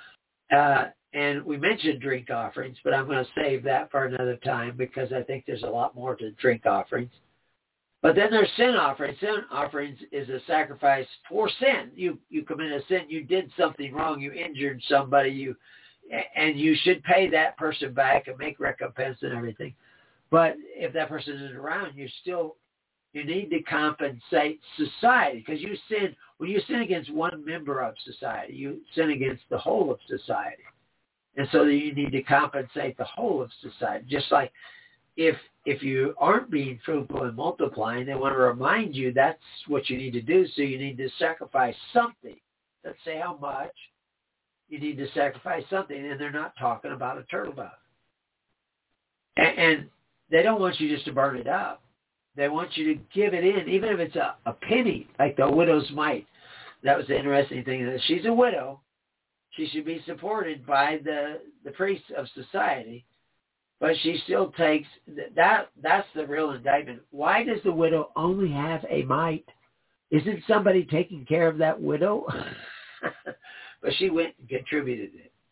And we mentioned drink offerings, but I'm going to save that for another time because I think there's a lot more to drink offerings. But then there's sin offerings. Sin offerings is a sacrifice for sin. You commit a sin. You did something wrong. You injured somebody. And you should pay that person back and make recompense and everything. But if that person isn't around, you need to compensate society because when you sin against one member of society, you sin against the whole of society. And so you need to compensate the whole of society. Just like if you aren't being fruitful and multiplying, they want to remind you that's what you need to do. So you need to sacrifice something. Let's say how much. You need to sacrifice something, and they're not talking about a turtle dove. And they don't want you just to burn it up. They want you to give it in, even if it's a penny, like the widow's mite. That was the interesting thing. That she's a widow. She should be supported by the priests of society, but she still takes that. That's the real indictment. Why does the widow only have a mite? Isn't somebody taking care of that widow? But she went and contributed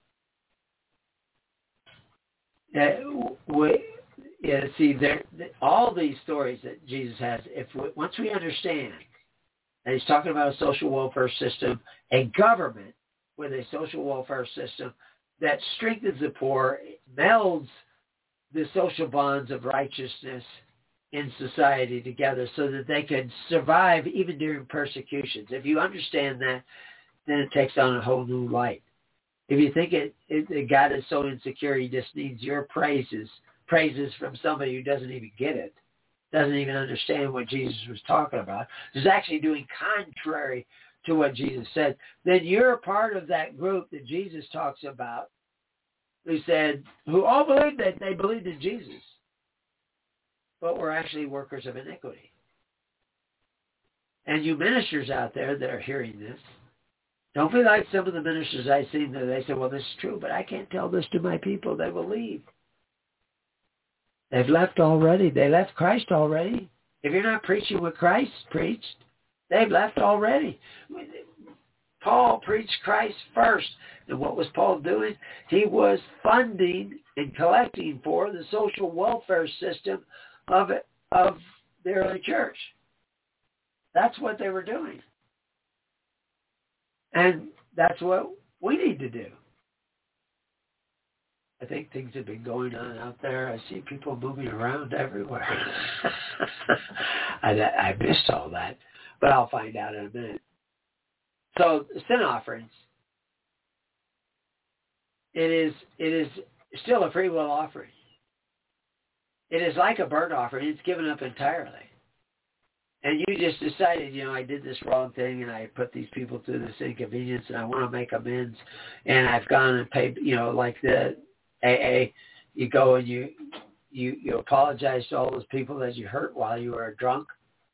it. All these stories that Jesus has, once we understand that he's talking about a social welfare system, a government with a social welfare system that strengthens the poor, melds the social bonds of righteousness in society together so that they can survive even during persecutions. If you understand that, then it takes on a whole new light. If you think God is so insecure, he just needs your praises from somebody who doesn't even get it, doesn't even understand what Jesus was talking about, is actually doing contrary to what Jesus said, then you're a part of that group that Jesus talks about, who all believed that they believed in Jesus, but were actually workers of iniquity. And you ministers out there that are hearing this, don't be like some of the ministers I've seen that they say, well, this is true, but I can't tell this to my people. They will leave. They've left already. They left Christ already. If you're not preaching what Christ preached, they've left already. Paul preached Christ first. And what was Paul doing? He was funding and collecting for the social welfare system of the early church. That's what they were doing. And that's what we need to do. I think things have been going on out there. I see people moving around everywhere. I missed all that, but I'll find out in a minute. So sin offerings, it is still a free will offering. It is like a burnt offering. It's given up entirely. And you just decided, I did this wrong thing and I put these people through this inconvenience and I want to make amends. And I've gone and paid, like the AA, you go and you apologize to all those people that you hurt while you were drunk.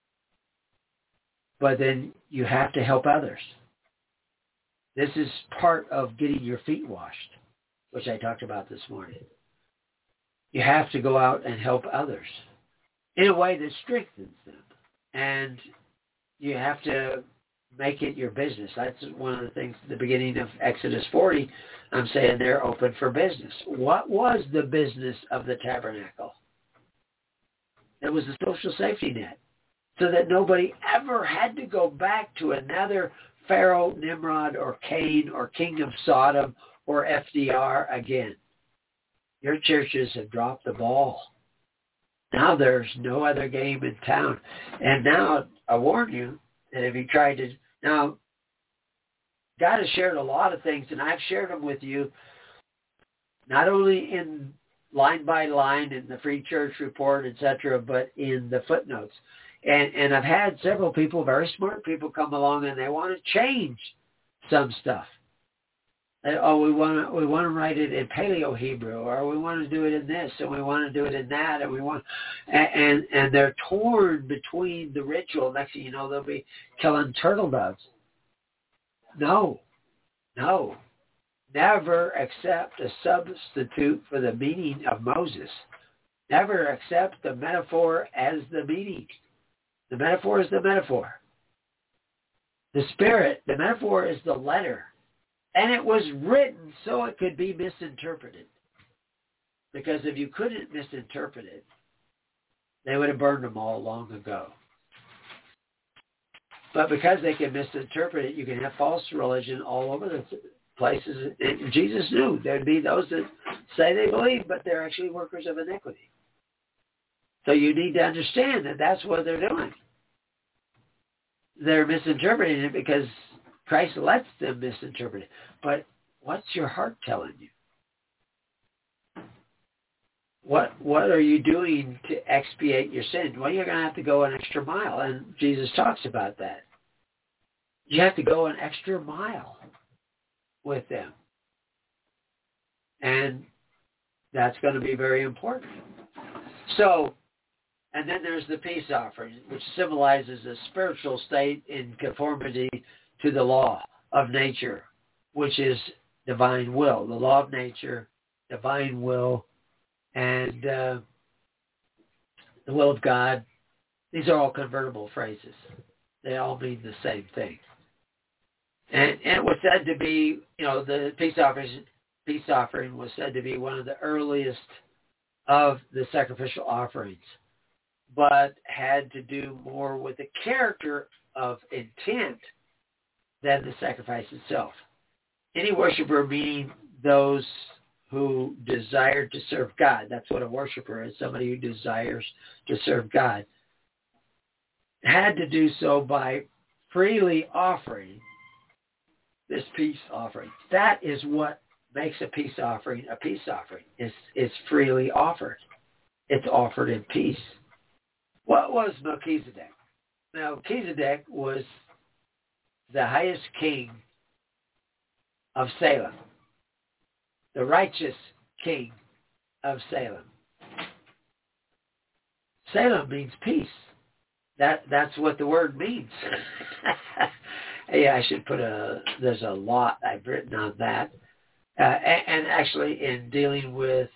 But then you have to help others. This is part of getting your feet washed, which I talked about this morning. You have to go out and help others in a way that strengthens them. And you have to make it your business. That's one of the things at the beginning of Exodus 40. I'm saying they're open for business. What was the business of the tabernacle? It was a social safety net so that nobody ever had to go back to another Pharaoh, Nimrod, or Cain, or King of Sodom, or FDR again. Your churches have dropped the ball. Now there's no other game in town. And now, I warn you, that if you try to... Now, God has shared a lot of things, and I've shared them with you, not only in line by line in the Free Church Report, etc., but in the footnotes. And I've had several people, very smart people, come along, and they want to change some stuff. We want to write it in Paleo Hebrew, or we want to do it in this, and we want to do it in that, and they're torn between the ritual. Next thing you know, they'll be killing turtle doves. No. Never accept a substitute for the meaning of Moses. Never accept the metaphor as the meaning. The metaphor is the metaphor. The spirit, the metaphor is the letter. And it was written so it could be misinterpreted. Because if you couldn't misinterpret it, they would have burned them all long ago. But because they can misinterpret it, you can have false religion all over the places. And Jesus knew there'd be those that say they believe, but they're actually workers of iniquity. So you need to understand that that's what they're doing. They're misinterpreting it because Christ lets them misinterpret it. But what's your heart telling you? What are you doing to expiate your sin? Well, you're going to have to go an extra mile, and Jesus talks about that. You have to go an extra mile with them. And that's going to be very important. So, and then there's the peace offering, which symbolizes a spiritual state in conformity to the law of nature, which is divine will. The law of nature, divine will, and the will of God. These are all convertible phrases. They all mean the same thing. And it was said to be, the peace offering was said to be one of the earliest of the sacrificial offerings, but had to do more with the character of intent than the sacrifice itself. Any worshiper, meaning those who desire to serve God, that's what a worshiper is, somebody who desires to serve God, had to do so by freely offering this peace offering. That is what makes a peace offering a peace offering. It's freely offered. It's offered in peace. What was Melchizedek? Melchizedek was the highest king of Salem, the righteous king of Salem. Salem means peace. That's what the word means. Yeah, I should there's a lot I've written on that. And actually in dealing with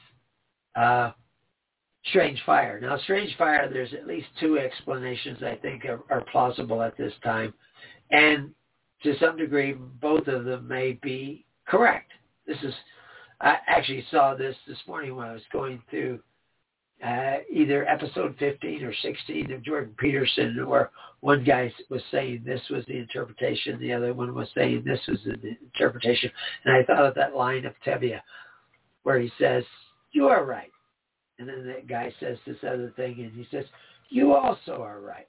strange fire. Now, strange fire, there's at least two explanations I think are plausible at this time. And to some degree, both of them may be correct. I actually saw this morning when I was going through either episode 15 or 16 of Jordan Peterson, where one guy was saying this was the interpretation, the other one was saying this was the interpretation. And I thought of that line of Tevye where he says, "You are right." And then that guy says this other thing, and he says, "You also are right."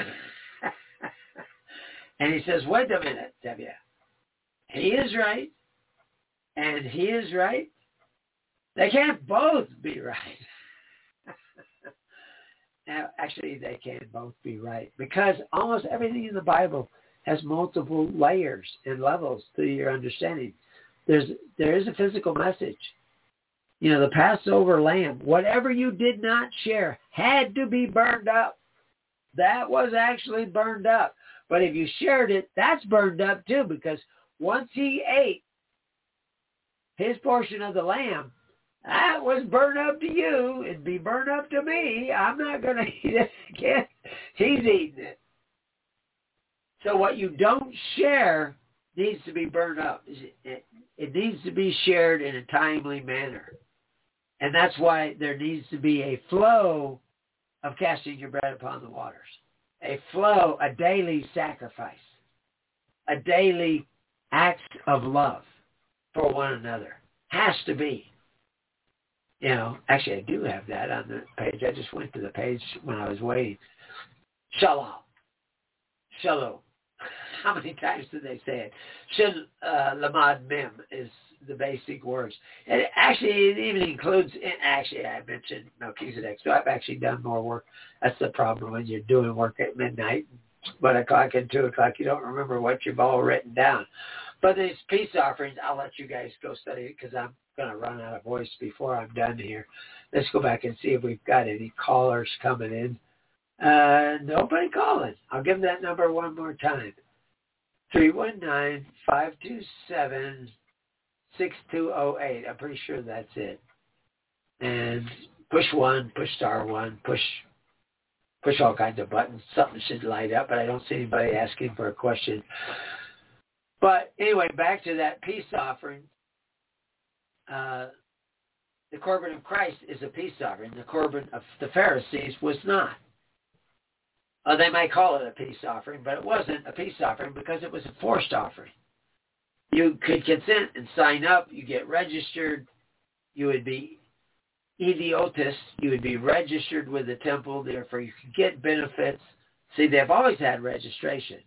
And he says, "Wait a minute, Tevye. He is right, and he is right. They can't both be right." Now, actually, they can both be right, because almost everything in the Bible has multiple layers and levels to your understanding. There is a physical message. You know, the Passover lamb, whatever you did not share had to be burned up. That was actually burned up. But if you shared it, that's burned up too, because once he ate his portion of the lamb, that was burned up to you. It'd be burned up to me. I'm not going to eat it again. He's eating it. So what you don't share needs to be burned up. It needs to be shared in a timely manner. And that's why there needs to be a flow of casting your bread upon the waters. A flow, a daily sacrifice, a daily act of love for one another. Has to be. You know, actually I do have that on the page. I just went to the page when I was waiting. Shalom. Shalom. How many times did they say it? Shin Lamad Mem is the basic words. And actually, it even includes, I mentioned Melchizedek, so I've actually done more work. That's the problem when you're doing work at midnight, 1 o'clock and 2 o'clock, you don't remember what you've all written down. But these peace offerings, I'll let you guys go study it because I'm going to run out of voice before I'm done here. Let's go back and see if we've got any callers coming in. Nobody calling. I'll give that number one more time. 319-527-6208. I'm pretty sure that's it. And push 1, push *1, push all kinds of buttons. Something should light up, but I don't see anybody asking for a question. But anyway, back to that peace offering. The Corban of Christ is a peace offering. The Corban of the Pharisees was not. They might call it a peace offering, but it wasn't a peace offering because it was a forced offering. You could consent and sign up. You get registered. You would be idiotus. You would be registered with the temple. Therefore, you could get benefits. See, they've always had registration.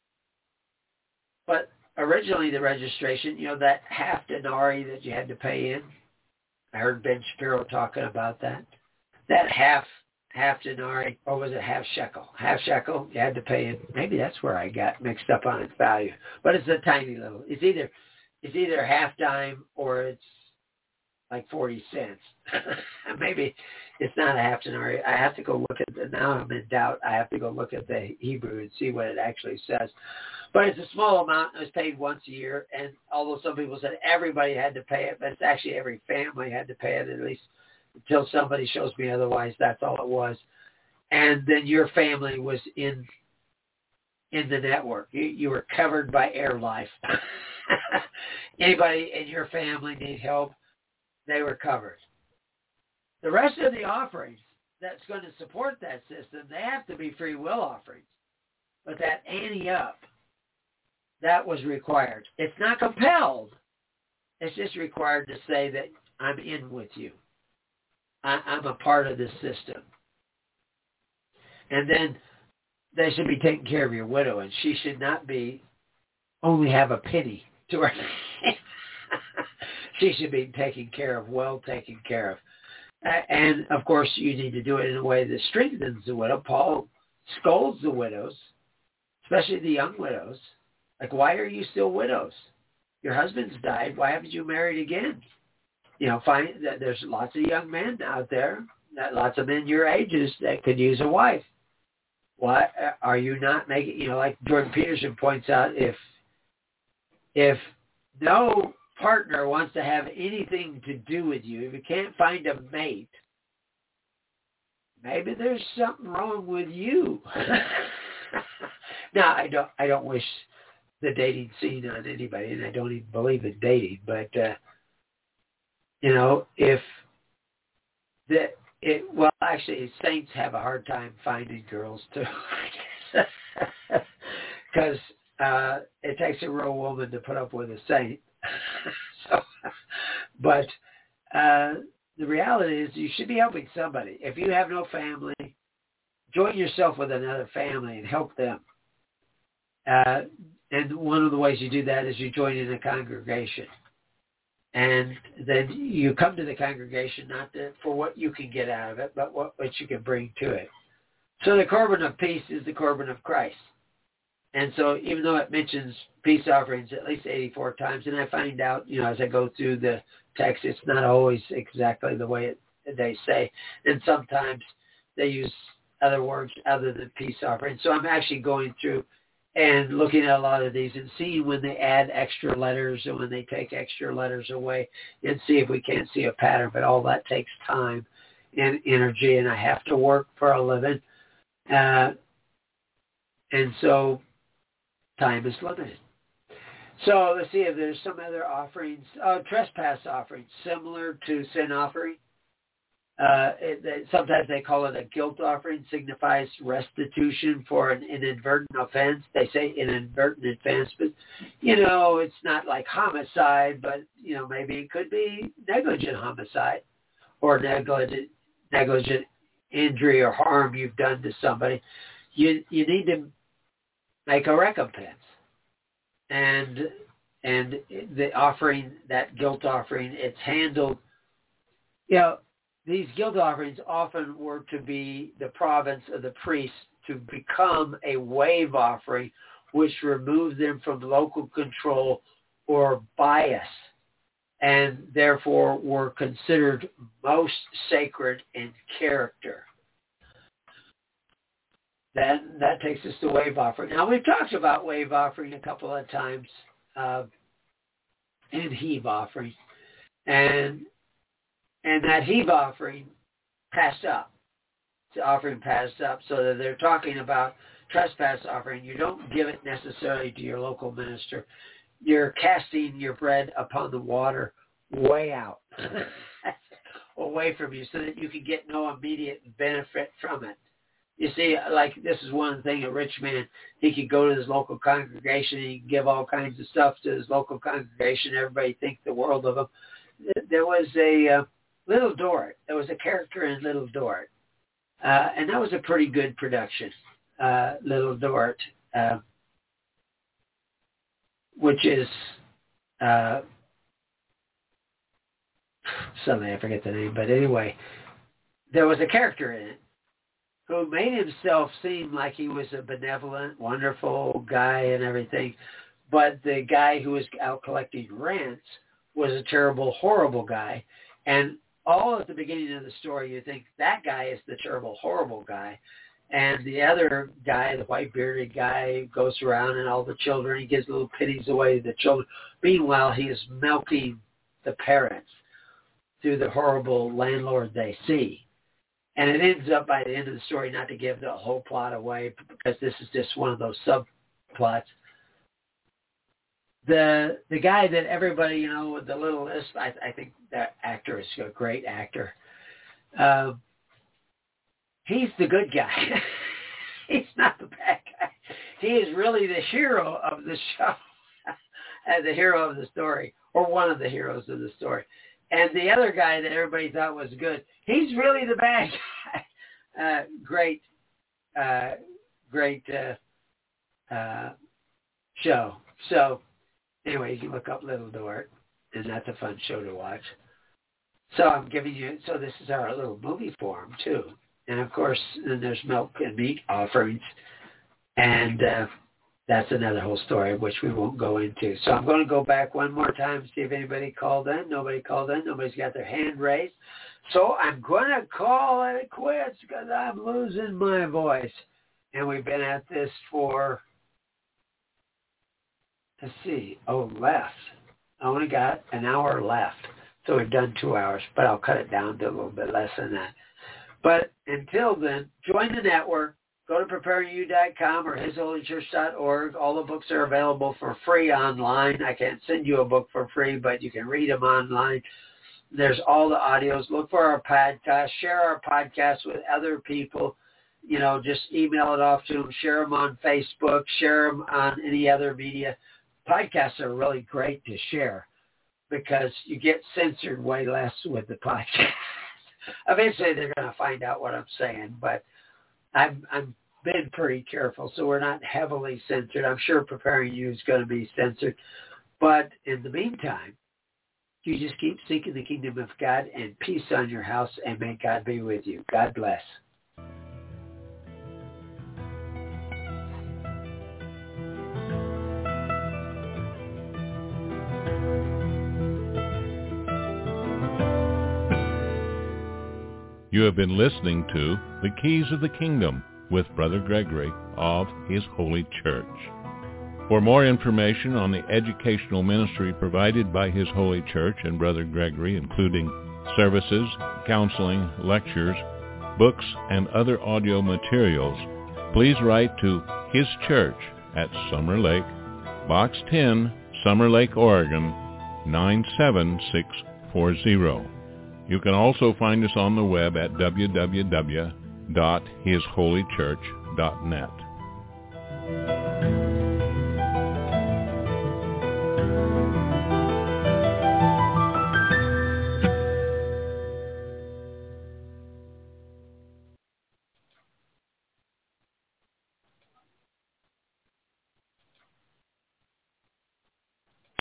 But originally the registration, you know, that half denarii that you had to pay in. I heard Ben Shapiro talking about that. That half denarii, or was it half shekel? Half shekel, you had to pay in. Maybe that's where I got mixed up on its value. But it's a tiny little. It's either half dime or it's like 40 cents. Maybe it's not a half denarii. I have to go look at now I'm in doubt. I have to go look at the Hebrew and see what it actually says. But it's a small amount. It was paid once a year. And although some people said everybody had to pay it, but it's actually every family had to pay it, at least until somebody shows me otherwise. That's all it was. And then your family was in the network. You were covered by Air Life. Anybody in your family need help, they were covered. The rest of the offerings that's going to support that system, they have to be free will offerings. But that ante up, that was required. It's not compelled. It's just required to say that I'm in with you. I'm a part of this system. And then they should be taking care of your widow, and she should not only have a penny to her name. She should be taken care of, well taken care of. And, of course, you need to do it in a way that strengthens the widow. Paul scolds the widows, especially the young widows. Like, why are you still widows? Your husband's died. Why haven't you married again? You know, find that there's lots of young men out there, lots of men your ages that could use a wife. Why are you not making, you know, like Jordan Peterson points out, if no partner wants to have anything to do with you, if you can't find a mate, maybe there's something wrong with you. Now, I don't wish the dating scene on anybody, and I don't even believe in dating, but you know, if Well, actually, saints have a hard time finding girls too, because it takes a real woman to put up with a saint. But the reality is, you should be helping somebody. If you have no family, join yourself with another family and help them. And one of the ways you do that is you join in a congregation. And then you come to the congregation not for what you can get out of it, but what you can bring to it. So the Corban of Peace is the Corban of Christ. And so even though it mentions peace offerings at least 84 times, and I find out, as I go through the text, it's not always exactly the way they say. And sometimes they use other words other than peace offering. So I'm actually going through and looking at a lot of these and seeing when they add extra letters and when they take extra letters away, and see if we can't see a pattern. But all that takes time and energy, and I have to work for a living. And so time is limited. So let's see if there's some other offerings. Trespass offerings, similar to sin offering. Sometimes they call it a guilt offering, signifies restitution for an inadvertent offense. They say inadvertent offense, but, it's not like homicide, but, maybe it could be negligent homicide or negligent injury or harm you've done to somebody. You need to make a recompense. And the offering, that guilt offering, it's handled, these guilt offerings often were to be the province of the priest to become a wave offering, which removed them from local control or bias, and therefore were considered most sacred in character. Then that takes us to wave offering. Now, we've talked about wave offering a couple of times, and heave offering. And that heave offering passed up. The offering passed up, so that they're talking about trespass offering. You don't give it necessarily to your local minister. You're casting your bread upon the water way out, away from you, so that you can get no immediate benefit from it. You see, like, this is one thing, a rich man, he could go to his local congregation and he could give all kinds of stuff to his local congregation. Everybody think the world of him. There was a Little Dorrit. There was a character in Little Dorrit. And that was a pretty good production, Little Dorrit, which is, suddenly I forget the name, but anyway, there was a character in it who made himself seem like he was a benevolent, wonderful guy and everything, but the guy who was out collecting rents was a terrible, horrible guy. And all at the beginning of the story, you think that guy is the terrible, horrible guy. And the other guy, the white-bearded guy, goes around and all the children, he gives little pennies away to the children. Meanwhile, he is milking the parents through the horrible landlord they see. And it ends up by the end of the story, not to give the whole plot away, because this is just one of those subplots. The guy that everybody, with the little lisp, I think that actor is a great actor. He's the good guy. He's not the bad guy. He is really the hero of the show, the hero of the story, or one of the heroes of the story. And the other guy that everybody thought was good, he's really the bad guy. Great show. So anyway, you can look up Little Dorrit, and that's a fun show to watch. So I'm giving you, so this is our little movie form too. And of course, then there's milk and meat offerings, and that's another whole story, which we won't go into. So I'm going to go back one more time and see if anybody called in. Nobody called in. Nobody's got their hand raised. So I'm going to call it quits because I'm losing my voice. And we've been at this for, let's see, left. I only got an hour left. So we've done 2 hours, but I'll cut it down to a little bit less than that. But until then, join the network. Go to preparingyou.com or hisholychurch.org. All the books are available for free online. I can't send you a book for free, but you can read them online. There's all the audios. Look for our podcast. Share our podcast with other people. Just email it off to them. Share them on Facebook. Share them on any other media. Podcasts are really great to share because you get censored way less with the podcast. Eventually, they're going to find out what I'm saying, but I'm been pretty careful, so we're not heavily censored. I'm sure Preparing You is going to be censored, but in the meantime, you just keep seeking the kingdom of God and peace on your house, and may God be with you. God bless. You have been listening to The Keys of the Kingdom with Brother Gregory of His Holy Church. For more information on the educational ministry provided by His Holy Church and Brother Gregory, including services, counseling, lectures, books, and other audio materials, please write to His Church at Summer Lake, Box 10, Summer Lake, Oregon, 97640. You can also find us on the web at www.hisholychurch.net.